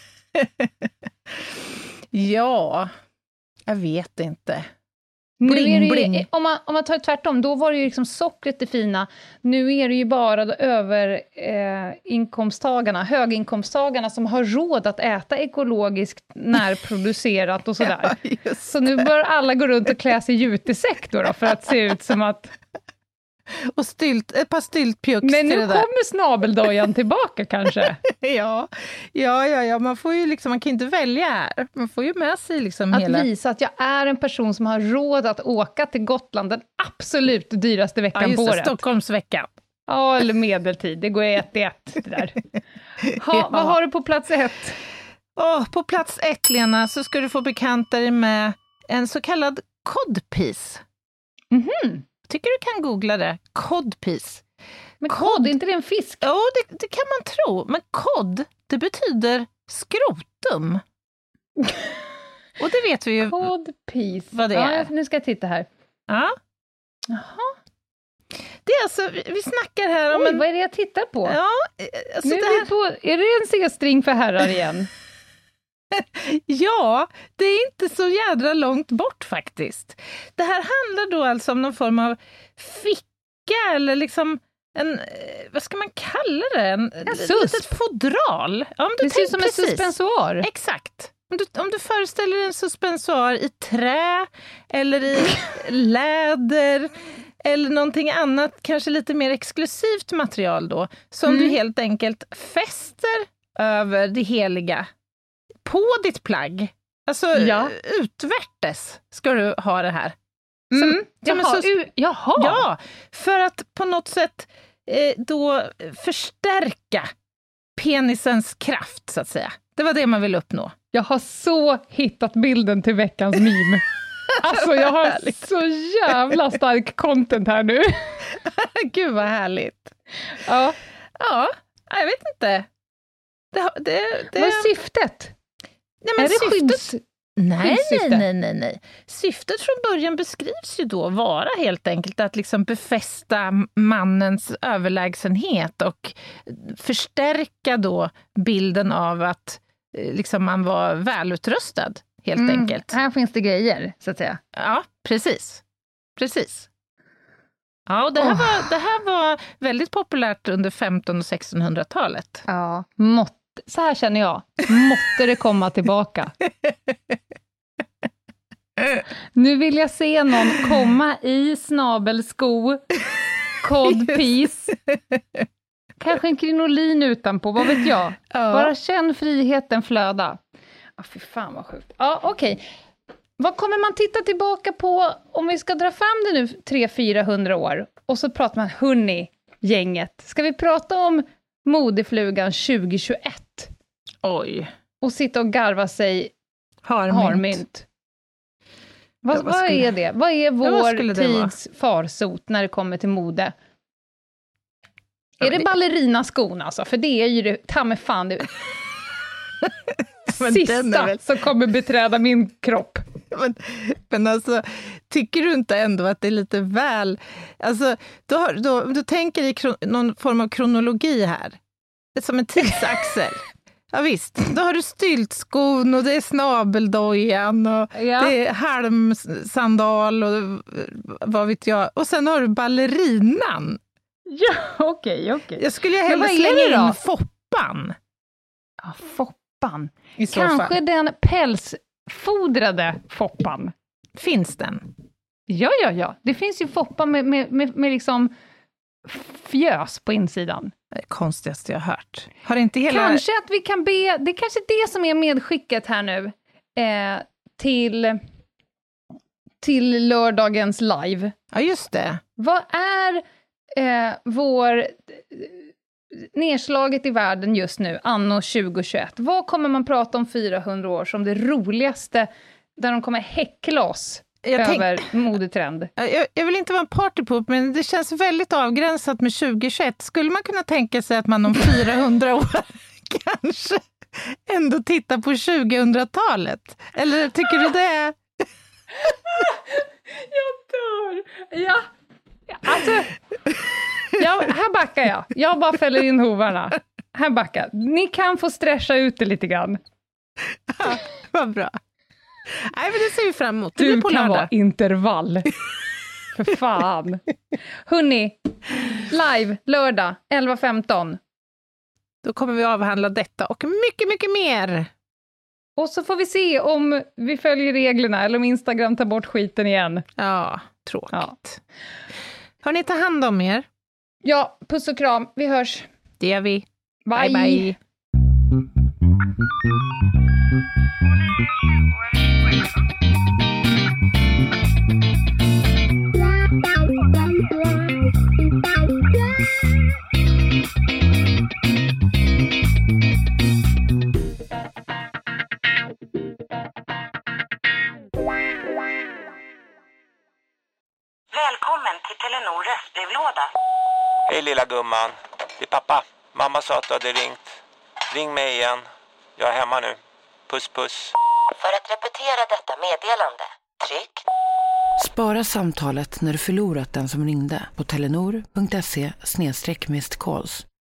Ja, jag vet inte. Nu bling, är det ju, bling. Om, man, om man tar tvärtom, då var det ju liksom sockret det fina. Nu är det ju bara över eh, inkomsttagarna, höginkomsttagarna som har råd att äta ekologiskt närproducerat och sådär. Ja, så nu bör alla gå runt och klä sig i jutesäck då, då för att se ut som att... Och stylt, ett par styltpjucks. Men nu kommer snabeldojan tillbaka kanske. ja, ja, ja, ja, man får ju liksom, man kan inte välja här. Man får ju med sig liksom att hela... Att visa att jag är en person som har råd att åka till Gotland den absolut dyraste veckan ja, just det, på året. Stockholmsveckan. Ja, eller medeltid. Det går ett i ett det där. Ha, ja. Vad har du på plats ett? Oh, på plats ett, Lena, så ska du få bekanta dig med en så kallad codpiece. Mhm. Tycker du kan googla det? Codpiece. Men kod, är inte det en fisk? Ja, det, det kan man tro. Men kod, det betyder skrotum. Och det vet vi ju. Codpiece. Vad det är. Ja, nu ska jag titta här. Ja. Jaha. Det är alltså, vi snackar här om... Oj, en... vad är det jag tittar på? Ja, alltså nu det är, här... vi på, är det en C-string för herrar igen? Ja, det är inte så jädra långt bort faktiskt. Det här handlar då alltså om någon form av ficka eller liksom en, vad ska man kalla det? En, en ett litet fodral. Ja, om du det ser ut som precis. en suspensoar. Exakt. Om du, om du föreställer dig en suspensoar i trä eller i läder eller någonting annat, kanske lite mer exklusivt material då, som mm. du helt enkelt fäster över det heliga på ditt plagg. Alltså ja. utvärtes ska du ha det här. Som, mm. jaha, så, u- jaha. Ja, för att på något sätt eh, då förstärka penisens kraft så att säga. Det var det man ville uppnå. Jag har så hittat bilden till veckans meme. Alltså jag har så jävla stark content här nu. Gud vad härligt. Ja, ja jag vet inte. Det, det, det... Vad är syftet? Nej, men är det syftet... skydds... Nej, nej, nej, nej, nej. Syftet från början beskrivs ju då vara helt enkelt att liksom befästa mannens överlägsenhet och förstärka då bilden av att liksom man var välutrustad helt mm, enkelt. Här finns det grejer, så att säga. Ja, precis. Precis. Ja, och det här, oh. var, det här var väldigt populärt under femtonhundra- och sextonhundratalet. Ja, mått. Så här känner jag. Måtte det komma tillbaka. Nu vill jag se någon komma i snabelsko, codpiece, kanske en krinolin utanpå, vad vet jag. Ja. Bara känn friheten flöda. Ah, fy fan vad sjukt. Ja, okej. Okay. Vad kommer man titta tillbaka på om vi ska dra fram det nu tre till fyrahundra år? Och så pratar man, hörni, gänget. Ska vi prata om modeflugan tjugohundratjugoett? Oj. Och sitta och garva sig harmynt. harmynt. Vad, ja, vad, vad skulle... är det? Vad är vår ja, vad tids farsot när det kommer till mode? Ja, är det, det ballerinaskon alltså? För det är ju det, ta mig fan det sista väl... som kommer beträda min kropp. Men, men alltså, tycker du inte ändå att det är lite väl... Alltså, då, har, då, du tänker i kron, någon form av kronologi här. Som en tidsaxel. Ja visst, då har du styltskon och det är snabeldojan och ja. det är halmsandal och vad vet jag. Och sen har du ballerinan. Ja, okej, okay, okej. Okay. Jag skulle hellre slänga in foppan. Ja, foppan. Kanske fall. Den pälsfodrade foppan. Finns den? Ja, ja, ja. Det finns ju Foppa med, med, med, med liksom fjös på insidan. Det är konstigaste jag har hört. Har inte hela... Kanske att vi kan be, det är kanske det som är medskicket här nu, eh, till, till lördagens live. Ja, just det. Vad är eh, vår nedslaget i världen just nu, anno tjugo tjugoett? Vad kommer man prata om fyrahundra år som det roligaste, där de kommer häckla oss Jag över tänk- modetrend? Jag, jag vill inte vara en partypoop, men det känns väldigt avgränsat med tjugo tjugoett. Skulle man kunna tänka sig att man om fyrahundra år kanske ändå tittar på tjugohundratalet? Eller tycker du det? Jag dör! Ja, alltså... Ja, här backar jag. Jag bara fäller in hovarna. Här backar. Ni kan få strescha ut det lite grann. Ja, vad bra. Nej, men det ser vi fram emot. Det Du blir på kan lördag. vara intervall. För fan. Hörrni, live, lördag, elva femton. Då kommer vi avhandla detta och mycket, mycket mer. Och så får vi se om vi följer reglerna eller om Instagram tar bort skiten igen. Ja, tråkigt. Ja. Har ni tagit hand om er? Ja, puss och kram. Vi hörs. Det gör vi. Bye. Bye, bye. Välkommen till Telenor röstbrevlåda. Hej lilla gumman. Det är pappa. Mamma sa att du hade ringt. Ring mig igen. Jag är hemma nu. Puss puss. För att repetera detta meddelande, tryck. Spara samtalet när du förlorat den som ringde på telenor punkt se slash missed calls.